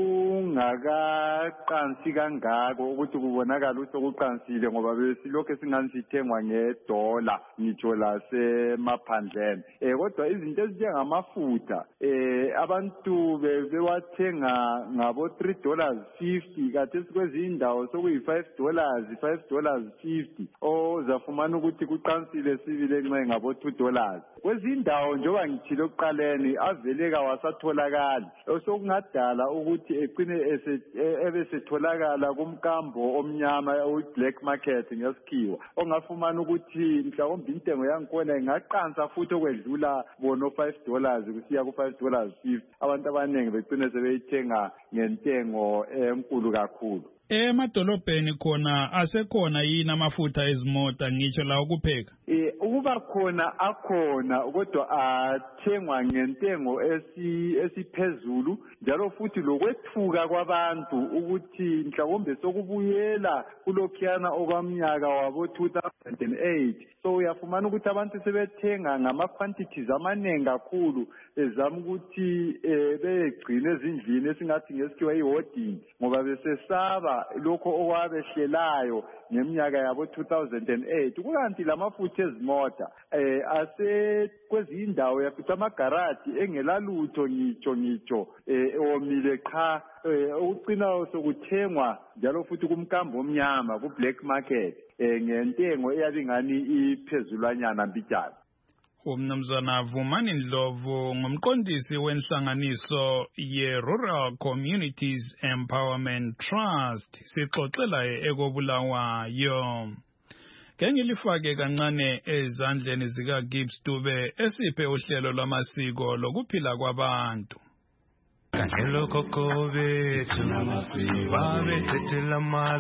bekungakaqansi kangako ukuthi kubonakala ukuthi okuqansile ngoba besilokho singanisithengwa ngedola ngitsho lasemaphandleni. Eh kodwa izinto ezinjengamafutha eh abantu bewathenga ngabo three dollars fifty kade sikwezi indawo sokuyi five dollars five dollars fifty ozafumana ukuthi kuqansile sibile nxa ngabo two dollars kwezi indawo njoba ngithile oqaleni aveleka wasatholakala osokungadala ukuthi eqine ebesetholakala kumkambo omnyama u-black market ngesikhiwa ongafumana ukuthi mhlawumbe intengo yangikhona ingaqansa futhi okwedlula bono five dollars kusiya ku five dollars fifty abantu abaningi begcine sebeyithenga ngentengo enkulu kakhulu. Emadolobheni khona asekhona yini amafutha ezimota ngitsho la ukupheka? Eh ukuba khona akhona kodwa athengwa ngentengo esi esiphezulu njalo futhi lokwethuka kwabantu ukuthi mhlawumbe sokubuyela kulokhiyana okwamnyaka wabo two thousand eight so uyafumana ukuthi abantu sebethenga ngama quantities amaningi kakhulu ezama ukuthi begcine ezindlini esingathi ngesikhiwa ihoarding ngoba besesaba lokho okwabehlelayo ngeminyaka yabo two thousand eight kukanti lamafutha ezimota eh ase kwezi indawo yafica amagaraji engelalutho ngitsho ngitsho eh omile qha ukucina sokuthengwa njalo futhi kumkambo omnyama ku black market eh ngentengo eyabingani iphezulanyana mbijana. Umnumzana Vumani Ndlovu ngumqondisi wenhlanganiso ye-Rural Communities Empowerment Trust sixoxela ekobulawayo. Ngengilifake kancane ezandleni zika Gibbs Dube esiphe uhlelo lwamasiko lokuphila kwabantu. Kahelo koko bethu babethethela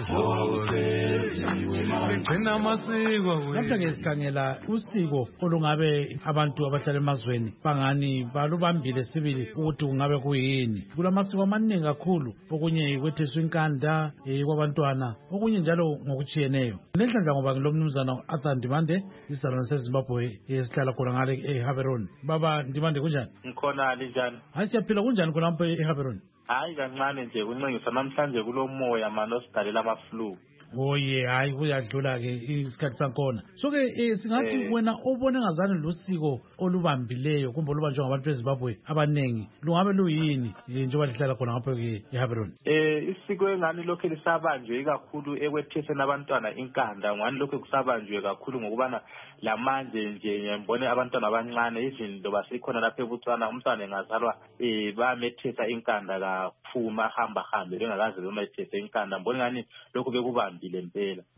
amadlove begcina amasiko. Lapha ngesikhangela usiko olungabe abantu abahlala emazweni bangani balubambile sibili ukuthi kungabe kuyini. Kulamasiko amaningi kakhulu okunye kwetheswa inkanda kwabantwana okunye njalo ngokuchiyeneyo. Nenhlanhla ngoba ngilomnumzana Arthur Ndimande isidalwa seZimbabwe esihlala khona ngale eHaveron. Baba Ndimande kunjani? Ngikhona linjani? Hayi siyaphila kunjani khona lapha eHaveron? Hayi kancane nje kunxengisa namhlanje kulomoya manje osidalela ama flu. Oye hayi kuyadlula ke isikhathi sakhona. So ke singathi wena obone ngazani losiko olubambileyo kumbe olubanjwa ngabantu beZimbabwe abanengi lungabe luyini njengoba lihlala khona ngapha ke eHaveron? Eh isiko engani lokho lisabanjwe kakhulu ekwetheseni abantwana inkanda ngani lokho kusabanjwe kakhulu ngokubana lamanje nje ngiyambone abantwana abancane izinto basikhona lapha eBotswana umntwana engazalwa eh bamethesa inkanda kaphuma hamba hambe bengakaze bemethese inkanda mbone ngani lokho bekubambile impela.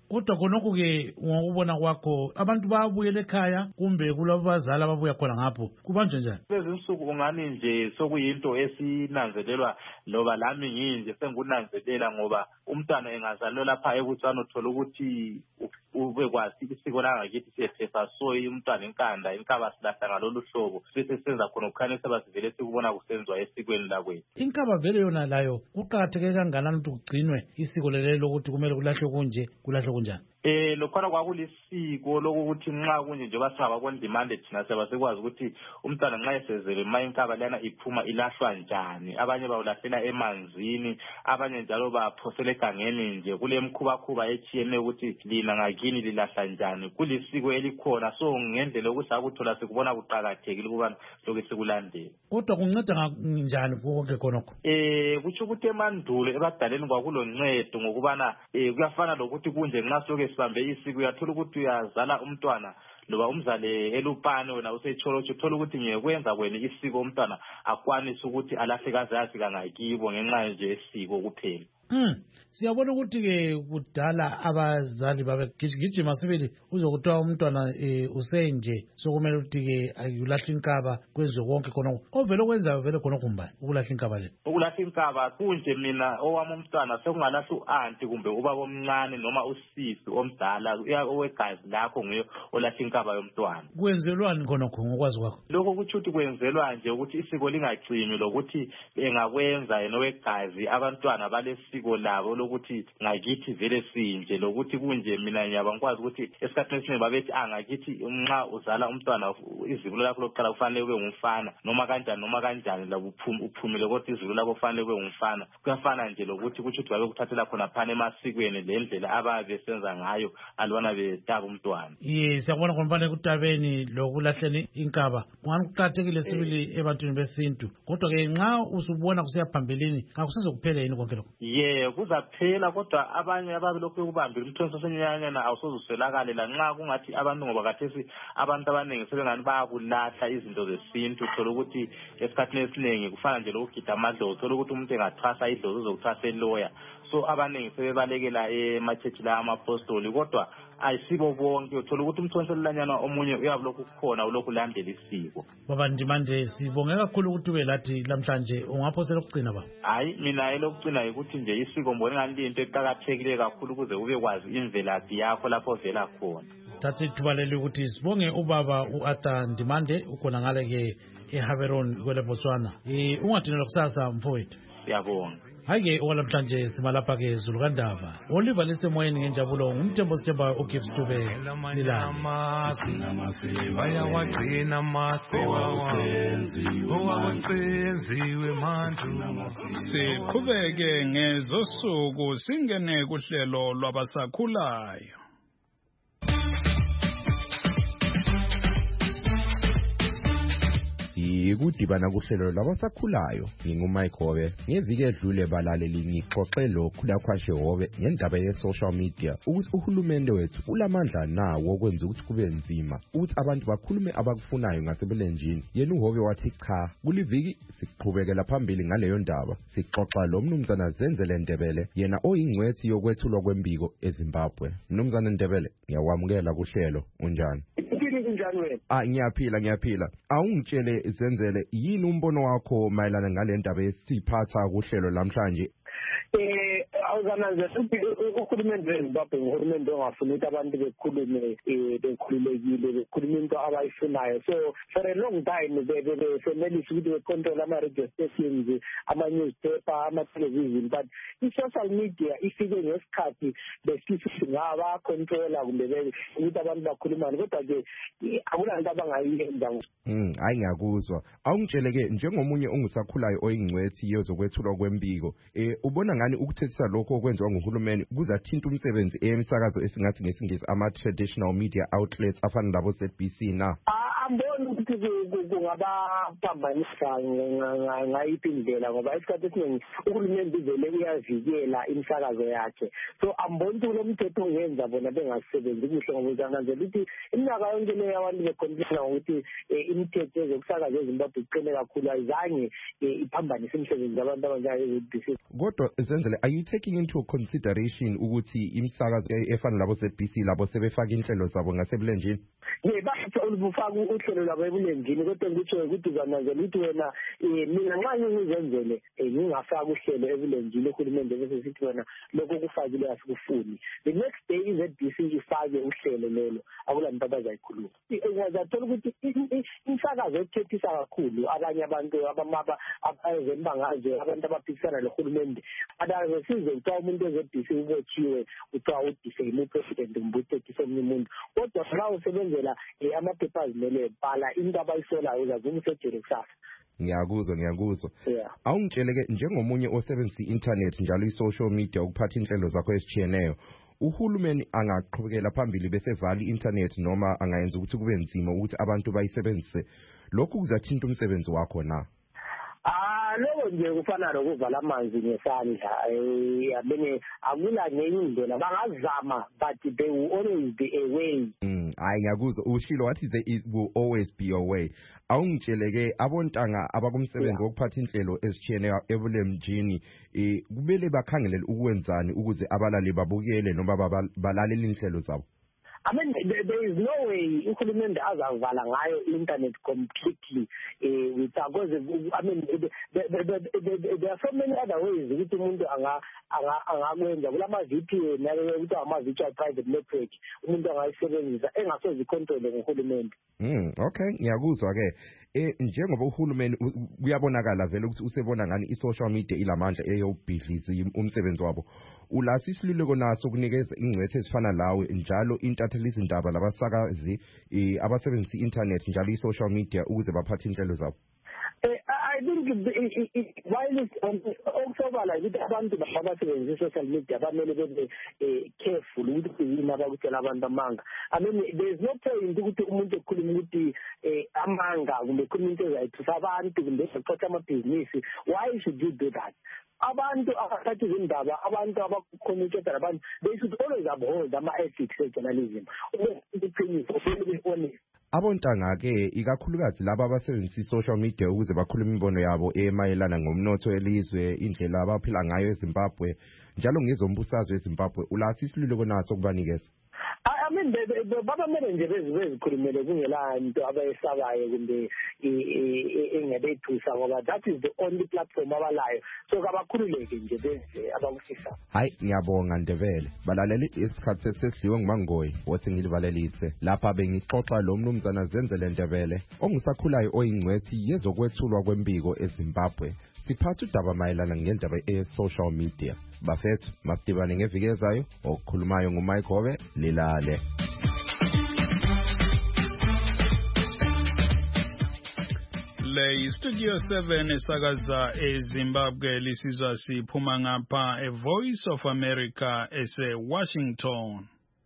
kodwa khonokho-ke ngokubona kwakho abantu bayabuyela ekhaya kumbe kulabo bazali ababuya khona ngapho kubanjwe njani? Lezi nsuku ungani nje sokuyinto esinanzelelwa loba lami nginje sengunanzelela ngoba umntwana engazalwa lapha eBotswana uthola ukuthi ubekwazi isiko langakithi siyethesa soyi umntwana inkanda inkaba silahla ngalolu hlobo bese senza khona ukukhanisa basivele sikubona kusenziwa esikweni lakwethu. Inkaba vele yona layo kuqakatheke kangakanani ukuthi kugcinwe isiko lelo lokuthi kumele kulahlwe kunje kulahlwe kunjani? Eh lokhona kwakulisiko lokuthi nxa kunje njengoba singababona demand thina seba sikwazi ukuthi umntwana nxa esezele ma inkaba lana iphuma ilahlwa njani, abanye bawulahlela emanzini, abanye njalo baphosela egangeni nje kule mkhubakhuba echiyene ukuthi lina ngakini lilahla njani. Kulisiko elikhona so ngendlela ukuthi akuthola sikubona kuqakathekile ukubana lokho sikulandela. Kodwa kunceda njani konke khonokho? Eh kutsho ukuthi emandulo ebadaleni kwakuloncedo ngokubana eh kuyafana lokuthi kunje nxa soke sibambe isiko uyathola ukuthi uyazala umntwana loba umzale elupane wena usecholotsho uthola ukuthi ngiyekwenza kwena isiko umntwana akwanisa ukuthi alahle kaze yafika ngakibo ngenxa nje esiko kuphela. Hmm. Siyabona ukuthi-ke kudala abazali babegijima sibili uzokuthiwa umntwana um usenje sokumele ukuthi-ke ayulahle inkaba kwenziwe konke khonokho. Ovele okwenzayo vele khonokho mbani ukulahla inkaba le? Ukulahla inkaba kunje mina owami umntwana sekungalahla u-anti kumbe ubaba omncane noma usisi omdala owegazi lakho nguye olahla inkaba yomntwana. Kwenzelwani khonokho ngokwazi kwakho? Lokho kutsho ukuthi kwenzelwa nje ukuthi isiko lingacimi lokuthi engakwenza yena owegazi abantwana balesiko labo lokuthi ngakithi vele sinje lokuthi kunje mina nyaba ngikwazi ukuthi esikhathini esiningi babethi angakithi nxa uzala umntwana izibulo lakho lokuqala kufanele ube ngumfana noma kanjani noma kanjani la uphumile kodwa izibulo lakho kufanele ube ngumfana. Kuyafana nje lokuthi kutsho ukuthi babe kuthathela khona phana emasikweni le ndlela ababe besenza ngayo alibana betaba umntwana. Yes, siyabona khona kutabeni lokulahleni inkaba kungani kuqakathekile sibili ebantwini besintu kodwa-ke nxa usubona kusiya phambelini kakusezokuphela yini konke lokho? Yeah, kuzaphela kodwa abanye ababilokhu ukubambela umthonso osenyanyana awusozuswelakale la nxa kungathi abantu ngoba kathesi abantu abaningi sebengani bayakulahla izinto zesintu uthola ukuthi esikhathini esiningi kufana nje lokugida amadlozi uthola ukuthi umuntu engathwasa idlozi uzokuthwasa eloya so abaningi sebebalekela emachechi la amapostoli kodwa ayisibo bonke uthola ukuthi umthonso lanyana omunye uyabilokhu kukhona ulokhu landela isiko. Baba Ndimande sibonge kakhulu ukuthi ube lathi lamhlanje ungaphosela ukugcina ba? Hayi mina elokugcina ukuthi nje isiko mbone ngani into eqhakathekile kakhulu ukuze ube kwazi imvelaphi yakho lapho vela khona. Sithathe ithuba leli ukuthi sibonge ubaba uArthur Ndimande ukhona ngale ke eHaveron kwele Botswana. Eh ungadinela kusasa mfowethu. Siyabonga. Hayi-ke okwamhlanje simalapha-ke Zulu Kandaba. Oliver lisemoyeni ngenjabulo ngumthembo sithemba uGibbs Dube nilani. Bayawagcina amasiko owakusenziwe manje. Siqhubeke ngezosuku singene kuhlelo lwabasakhulayo. Ikudibana kuhlelo labasakhulayo ngingumike Hobe ngeviki edlule balaleli ngixoxe lo Khulakhwashe Hobe ngendaba ye social media ukuthi uhulumende wethu ulamandla nawo okwenza ukuthi kube nzima ukuthi abantu bakhulume abakufunayo ngasebulenjini. Yena uHobe wathi cha kuliviki siqhubekela phambili ngaleyo ndaba sixoxa lo mnumzana Zenzele Ndebele yena oyingcwethi yokwethulwa kwembiko eZimbabwe. Mnumzana Ndebele ngiyawamukela kuhlelo unjani? Kunjani wena? Ah ngiyaphila ngiyaphila. Awungitshele Zenzele yini umbono wakho mayelana ngale ndaba esiphatha kuhlelo lamhlanje? Eh awuzananze futhi uhulumende weZimbabwe uhulumende ongafuna ukuthi abantu bekhulume eh bekhululekile bekhuluma into abayifunayo so for a long time bebesenelisa ukuthi becontrol ama-radio stations ama-newspaper ama-television but i-social media ifike ngesikhathi besithi ngabacontrola kumbe ukuthi abantu bakhulumane kodwa-ke akulanto abangayiyenza. Mm, hayi ngiyakuzwa. Awungitshele-ke njengomunye ongusakhulayo oyingcwethi yezokwethulwa kwembiko eh ubona ngani ukuthethisa lokho okwenziwa nguhulumeni kuzathinta umsebenzi emsakazo esingathi ngesingisi ama-traditional media outlets afana nabo Z B C na? angiboni ukuthi kungabaphambanisa ngayiphi indlela ngoba isikhathi esiningi uhulumende uvele uyavikela imisakazo yakhe so angiboni ukuthi lo mthetho ungenza bona bengasebenzi kuhle ngoba uzananzela ukuthi iminyaka yonke leyo abantu bekhomplina ngokuthi imithetho yezokusakaza eZimbabwe iqine kakhulu ayizange iphambanise imisebenzi yabantu abanjenge-Z B C. Kodwa Zenzele, are you taking into consideration ukuthi imisakazo efana labo Z-B C labo sebefaka inhlelo zabo ngasebulenjini? ye bathi ulufaka uhlelo lwabo ebulenjini kodwa ngitsho ukuthi uzananzela ukuthi wena mina nxa ngizenzele ngingafaka uhlelo ebulenjini uhulumende bese sithi wena lokho kufakile asikufuni. The next day i-Z B C ifake uhlelo lelo akulanto abazayikhuluma. Ngiyazathola ukuthi imsakazo ethethisa kakhulu abanye abantu abamaba abazemba ngazo abantu abaphikisana nohulumende adaze size uthiwa umuntu we-Z B C ubotshiwe uthiwa udifame upresident umbuthetisa omunye umuntu kodwa nxa usebenzela amaphepha azimele bhala into abayisolayo uzazuma usejele kusasa. Ngiyakuzwa ngiyakuzwa. Awungitsheleke njengomunye osebenzisa i-internet njalo i-social media ukuphatha inhlelo zakho ezitshiyeneyo uhulumeni angaqhubekela phambili bese vala i-internet noma angayenza ukuthi kube nzima ukuthi abantu bayisebenzise lokhu kuzathinta umsebenzi wakho na? Ah lokho nje kufana nokuvala amanzi ngesandla yabene akula ngenye indlela bangazama but there will always be a way. Mm hayi ngiyakuzwa ushilo wathi there will always be a way. Awungitsheleke abontanga abakumsebenzi wokuphatha inhlelo ezitshiyeneyo ebulemjini eh kumele bakhangelele ukwenzani ukuze abalali babukele noma balalele inhlelo zabo? I mean, there, there is no way uhulumende azavala ngayo internet completely. Uh, with because I mean, there, there, there, there are so many other ways ukuthi umuntu anga angakwenza kulama V P N ukuthi ama virtual private network umuntu angayisebenzisa engasozi control ngohulumende. Mm, okay, ngiyakuzwa ke. Eh njengoba uhulumeni kuyabonakala vele ukuthi usebona ngani i-social media ilamandla eyobhidliza umsebenzi wabo. Ulasi isiluleko naso kunikeza ingcwethe ezifana lawe njalo intatheli izindaba labasakazi abasebenzisa i-internet njalo i-social media ukuze baphathe inhlelo zabo? I think while okusobala ukuthi abantu abasebenzisa i-social media bamele bebe careful ukuthi yini abakutshela abantu amanga. I mean there is no point ukuthi umuntu ekhuluma ukuthi amanga kumbe ekhuluma into ezayithisa abantu kumbe eqotha amabhizinisi. Why should you do that? Abantu abathatha izindaba abantu abakhomithetha abantu they should always uphold ama-ethics e-journalism. Uqiniso ube honest. Abontanga ke ikakhulukazi laba abasebenzisa i-social media ukuze bakhulume imbono yabo emayelana ngomnotho elizwe indlela abaphila ngayo eZimbabwe njalo ngezombusazwe eZimbabwe ulasi isiluleko naso kubanikeza. I mean baba mele nje bezikhulumele kungela into abayesabayo kumbe engebethusa ngoba that is the only platform abalayo so kabakhululeke nje benze abakufisa. Hayi ngiyabonga Ndebele balaleli isikhathi sesidliwe nguMangoyi wothi ngilivalelise lapha bengixoxa lo mnumzana Zenzele Ndebele ongusakhulayo oyingcwethi yezokwethulwa kwembiko eZimbabwe siphatha udaba mayelana ngendaba e-social media. Bafethu masidibane ngeviki ezayo okukhulumayo nguMike Hobe lilale. Le Studio seven esakaza eZimbabwe lisizwa siphuma ngapha a Voice of America ese Washington.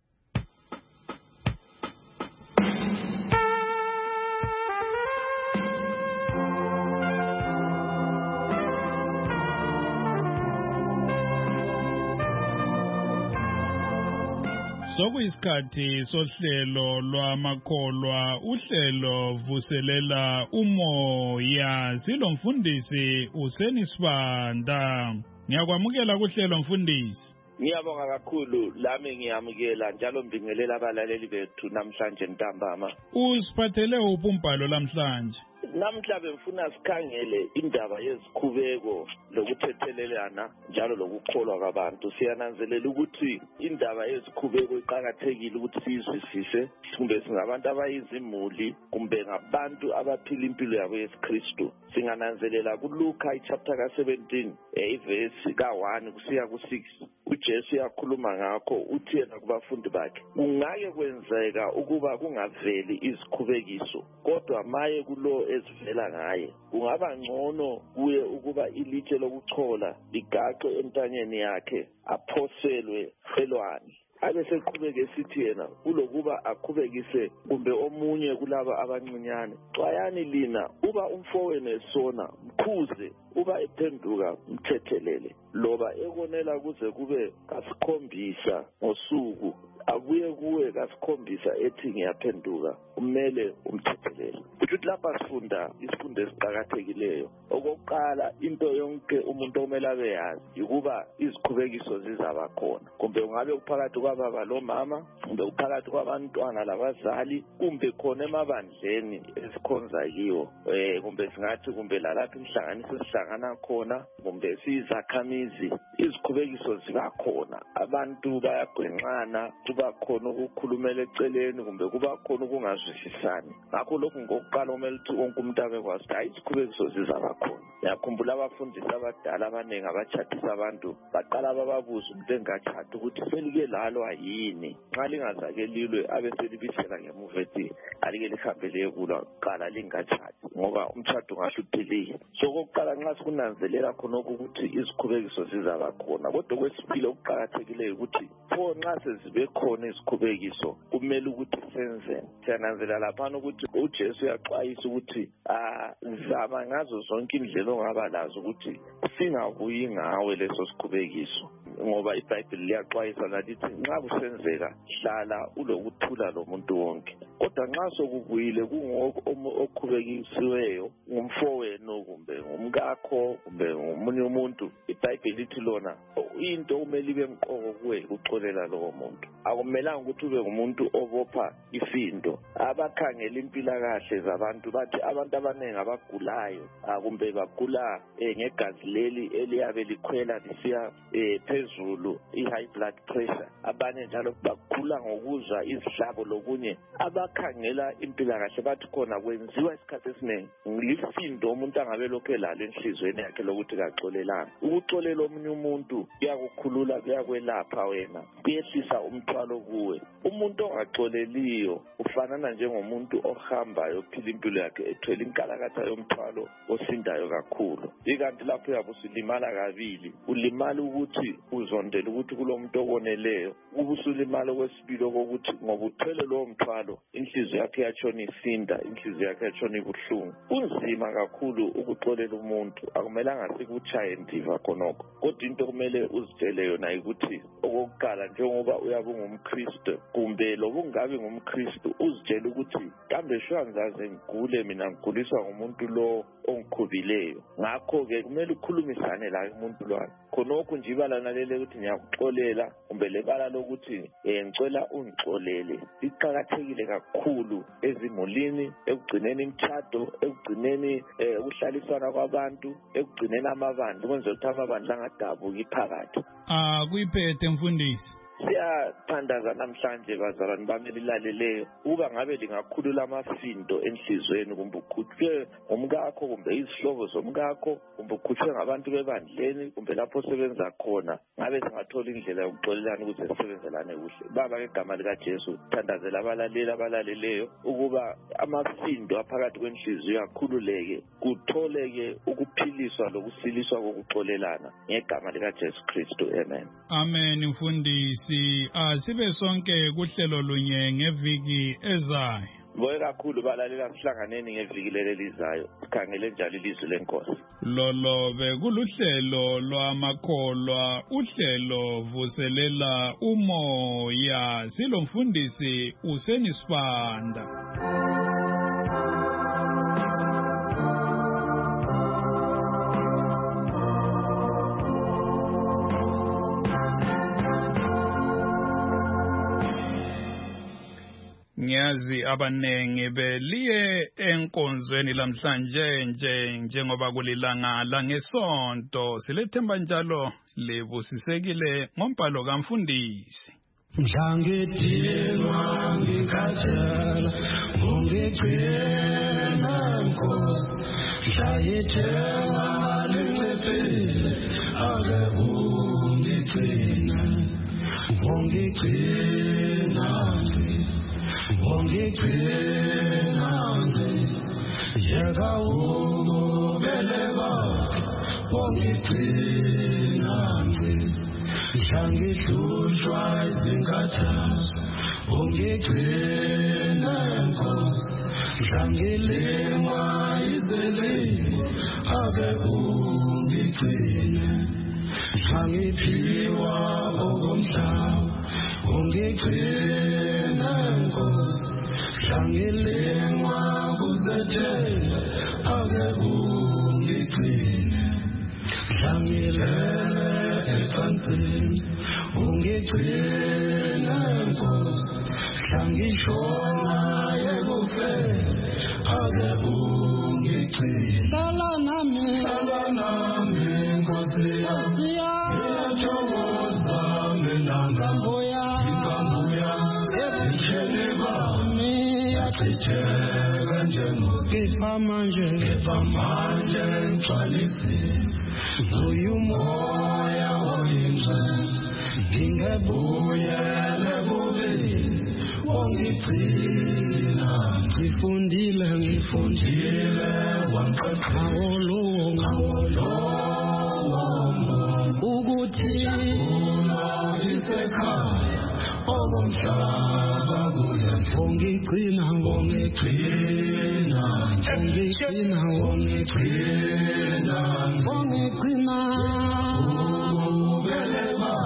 Sokuyisikhathi sohlelo lwamakholwa uhlelo vuselela umoya silo mfundisi usenisibanda ngiyakwamukela kuhlelo mfundisi. Ngiyabonga kakhulu lami ngiyamukela njalo mbingelela abalaleli bethu namhlanje ntambama. Usiphathele uphi umbhalo namhlanje? Namhla bengifuna sikhangele indaba yezikhubeko lokuthethelelana njalo lokukholwa kwabantu. Siyananzelela ukuthi indaba yezikhubeko iqhakathekile ukuthi sizwisise kumbe singabantu abayizimuli kumbe ngabantu abaphila impilo yabo yeSikristu. Singananzelela kuLuka chapter ka seventeen iverse ka one kusiya ku six uJesu yakhuluma ngakho uthi yena kubafundi bakhe kungake kwenzeka ukuba kungaveli izikhubekiso kodwa maye kulo ezivela ngaye kungaba ngcono kuye ukuba ilitshe lokuchola ligaxe entanyeni yakhe aphoselwe felwane abeseqhubeke esithi yena kulokuba aqhubekise kumbe omunye kulaba abancinyane. Xwayani lina uba umfowenu esona mkhuze, uba ephenduka mthethelele, loba ekonela kuze kube kasikhombisa ngosuku abuye kuwe kasikhombisa ethi ngiyaphenduka, umele umthethelele. Ukuthi lapha sifunda isifundo esiqakathekileyo. Okokuqala, into yonke umuntu omele abe yazi ukuba izikhubekiso zizaba khona, kumbe ungabe uphakathi kwababa lomama, kumbe uphakathi kwabantwana labazali, kumbe khona emabandleni esikhonza kiwo, eh kumbe singathi kumbe lalapha inhlanganiso esihlangana khona, kumbe siyizakhamizi, izikhubekiso ziba khona. Abantu bayagwenxana, kuba khona ukukhulumela eceleni, kumbe kuba khona ukungazwisisani. Ngakho lokhu ngokuqala kumele ukuthi wonke umuntu abekwazi ukuthi hayi izikhubekiso zizaba khona. Ngiyakhumbula abafundisi abadala abaningi abatshathisa abantu baqala bababuza umuntu engachati ukuthi selike lalwa yini. Nxa lingazake lilwe abeselibisela ngemuva ethi alike lihambe liye kulwa qala lingachati ngoba umtshado ungahlutheleki. So kokuqala nxa sikunanzelela khonokho ukuthi izikhubekiso zizaba khona. Kodwa kwesibili okuqakathekileyo ukuthi pho nxa sezibe khona izikhubekiso kumele ukuthi senzeni. Siyananzelela laphana ukuthi uJesu uyaxwayisa ukuthi ah zama ngazo zonke indlela ongaba lazo ukuthi singabuyi ngawe leso sikhubekiso, ngoba iBhayibheli liyaxwayisa lalithi nxa kusenzeka hlala ulokuthula lomuntu wonke. Kodwa nxa sokubuyile kungokhubekisiweyo ngumfowenu kumbe ngumkakho kumbe ngomunye umuntu, iBhayibheli lithi lona into kumele ibe mqoko kuwe ukuxolela lowo muntu. Akumelanga ukuthi ube ngumuntu obopha ifindo. Abakhangela impilakahle zabantu bathi abantu abaningi abagulayo kumbe bagula ngegazi leli eliyabe likhwela lisiya phezulu, i-high blood pressure. Abanye njalo bagula ngokuzwa izihlabo lokunye. Abakhangela impilakahle bathi khona kwenziwa isikhathi esiningi lifindo umuntu angabe lokhu elalo enhlizweni yakhe lokuthi kaxolelanga. Ukuxolela omunye umuntu kuyakukhulula, kuyakwelapha wena, kuyehlisa umthwalo kuwe. Umuntu ongaxoleliyo ufanana njengomuntu ohambayo phila impilo yakhe ethwele inkalakatha yomthwalo osindayo kakhulu. Ikanti lapho uyabe usulimala kabili, ulimala ukuthi uzondela ukuthi kulomuntu okoneleyo, ubusulimala okwesibili okokuthi ngoba uthwele lowo mthwalo inhliziyo yakhe yatshona isinda, inhliziyo yakhe yatshona ibuhlungu. Kunzima kakhulu ukuxolela umuntu, akumelanga sikutshaye ndiva khonokho. Kodwa into kumele uzitshele yona ukuthi okokuqala njengoba uyabe ungumKristu kumbe loba ungabe ngumKristu, uzitshele ukuthi kambe shwanzaze ngigule mina ngiguliswa ngumuntu lo ongikhubileyo. Ngakho-ke kumele ukhulumisane laye umuntu lwana. Khonokho nje ibala nalele ukuthi ngiyakuxolela kumbe lebala lokuthi eh ngicela ungixolele liqhakathekile kakhulu ezimulini, ekugcineni imtshado, ekugcineni ukuhlalisana kwabantu, ekugcineni amabandla ukwenza ukuthi amabandla angadabuki iphakathi. Ah kuyiphethe mfundisi. Siyathandaza namhlanje bazalwane bami lilaleleyo uba ngabe lingakhulula amafindo enhlizweni, kumbe ukhutshwe ngumkakho kumbe izihlobo zomkakho, kumbe ukhutshwe ngabantu bebandleni, kumbe lapho sebenza khona, ngabe singathola indlela yokuxolelana ukuze sisebenzelane kuhle. Baba ngegama likaJesu thandazela abalaleli abalaleleyo ukuba amafindo aphakathi kwenhliziyo akhululeke, kutholeke ukuphiliswa lokusiliswa kokuxolelana ngegama likaJesu Kristu. Amen. Amen mfundisi. Asibe sonke kuhlelo lunye ngeviki ezayo. Boye kakhulu balalela sihlanganeni ngeviki lelizayo sikhangele njalo ilizwi lenkosi. Lolo bekuluhlelo lwamakholwa, uhlelo vuselela umoya, silomfundisi usenisibanda. Ngiyazi abanengi beliye enkonzweni lamhlanje nje njengoba kulilanga la ngesonto, silethemba njalo lebusisekile ngombhalo kamfundisi. Mhlangedinwa ngikhathala ungigcina Nkosi, mhlayethema lecebile ake ungigcina, ungigcina ungigcina yeka ububele bakhe, ungigcina Shangihlushwa izinkathazo ungigcina Nkosi Shangilingwa izelimo ake ungigcine Shangiphiwa okomhlaba ungigcina Nkosi Shangilingwa kuzethela ake ungigcine Shangilele ecansini ungigcina Nkosi Shangishona ekufeni ake ungigcine Hlala nami hlala nami Nkosi yami ngiyathokoza mina ngambuya ngambuya ezisheni bami yachitheka njengokifa manje kifa manje ngigcwalisile Nguyu moya oyingcwele ngingebuyele kubili wangigcina ngifundile ngifundile wangiqeqesha ngawolowo ngawolowo ukuthi ulo isekhaya okomhlaba kuya wangigcina wangigcina wangigcina wangigcina wangigcina ubeleba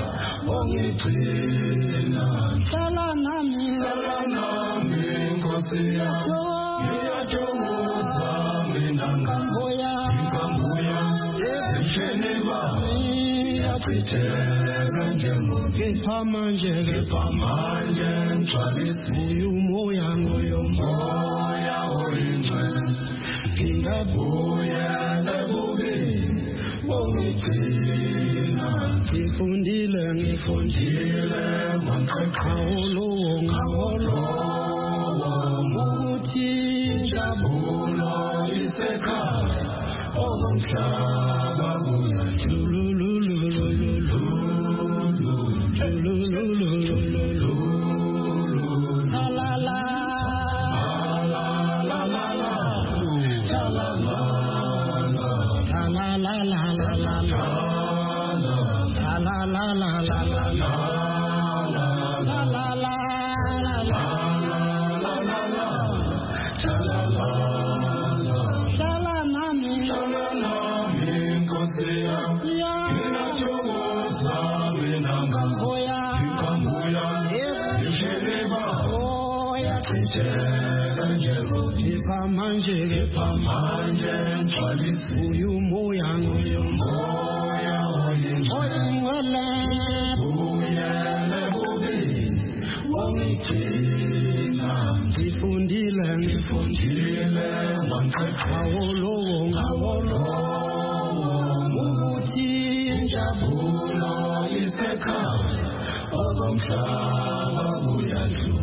wangigcina hlala nami hlala nami Nkosi yami ngiyathokoza mina ngambuya ngambuya ezisheni bami yachitheka njengokifa manje kifa manje ngigcwalisile umoya nguyu moya oyingcwele ngingabuyele kubili wangigcina ngifundile ngifundile wangiqeqesha ngawolowo ngawolowo ukuthi injabulo isekhaya okomhlaba kuya Manje kifa manje ngigcwalisile uyu moya nguyu moya oyingcwele uyele kubili wangigcina ngifundile ngifundile wangiqeqesha ngawolowo ngawolowo ukuthi injabulo isekhaya okomhlaba kuyadlula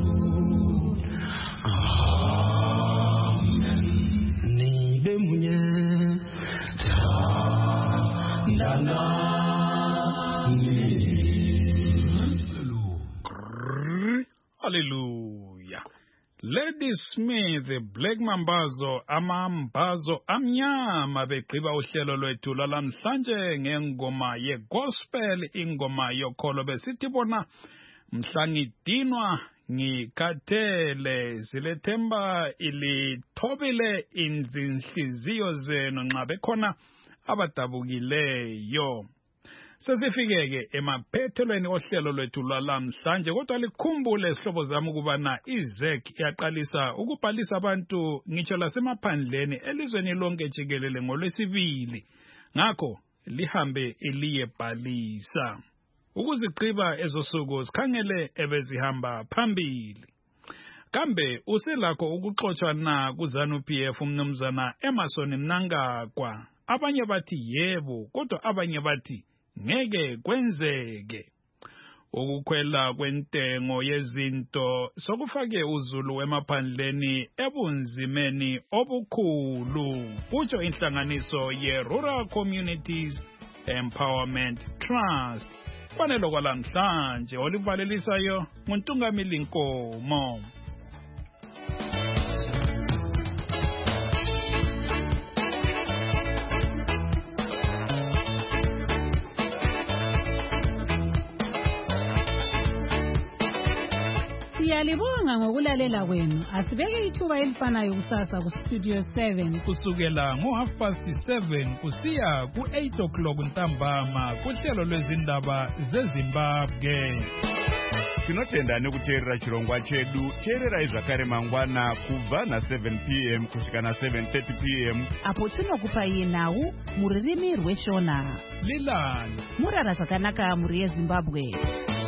Hallelujah. Lady Smith, Black Mambazo, amambazo amnyama begqiba uhlelo lwethu lalamhlanje ngengoma yegospel ingoma yokholo besithi bona mhlangidinwa ngikhathele zilethemba ilithobile inzinhliziyo zenu nxa bekhona abadabukileyo. Sesifikeke emaphethelweni ohlelo lwethu lwalamhlanje kodwa likhumbule sihlobo zami ukubana izek iyaqalisa ukubhalisa abantu ngitsho lasemaphandleni elizweni lonke jikelele ngolwesibili ngakho lihambe iliyebhalisa ukuziqiba ezosuku sikhangele ebezihamba phambili. Kambe uselakho ukuxoxwa na kuzanu P F umnumzana Emerson Mnangagwa? Abanye bathi yebo kodwa abanye bathi ngeke kwenzeke. Ukukhwela kwentengo yezinto sokufake uzulu emaphandleni ebunzimeni obukhulu, kutsho inhlanganiso ye-Rural Communities Empowerment Trust. Kwanelo kwalamhlanje olivalelisayo nguNtungamili Nkomo. Siyalibonga ngokulalela kwenu. Asibeke ithuba elifanayo kusasa ku-Studio seven. Kusukela ngo-half past seven kusiya ku-eight o'clock ntambama kuhlelo lwezindaba zeZimbabwe. Tinotenda nekuteerera chirongwa chedu. Teererai zvakare mangwana kubva na-seven p m kusvika na-seven thirty p m apo tinokupai nhau mururimi rweshona. Lilani murara zvakanaka muri yeZimbabwe.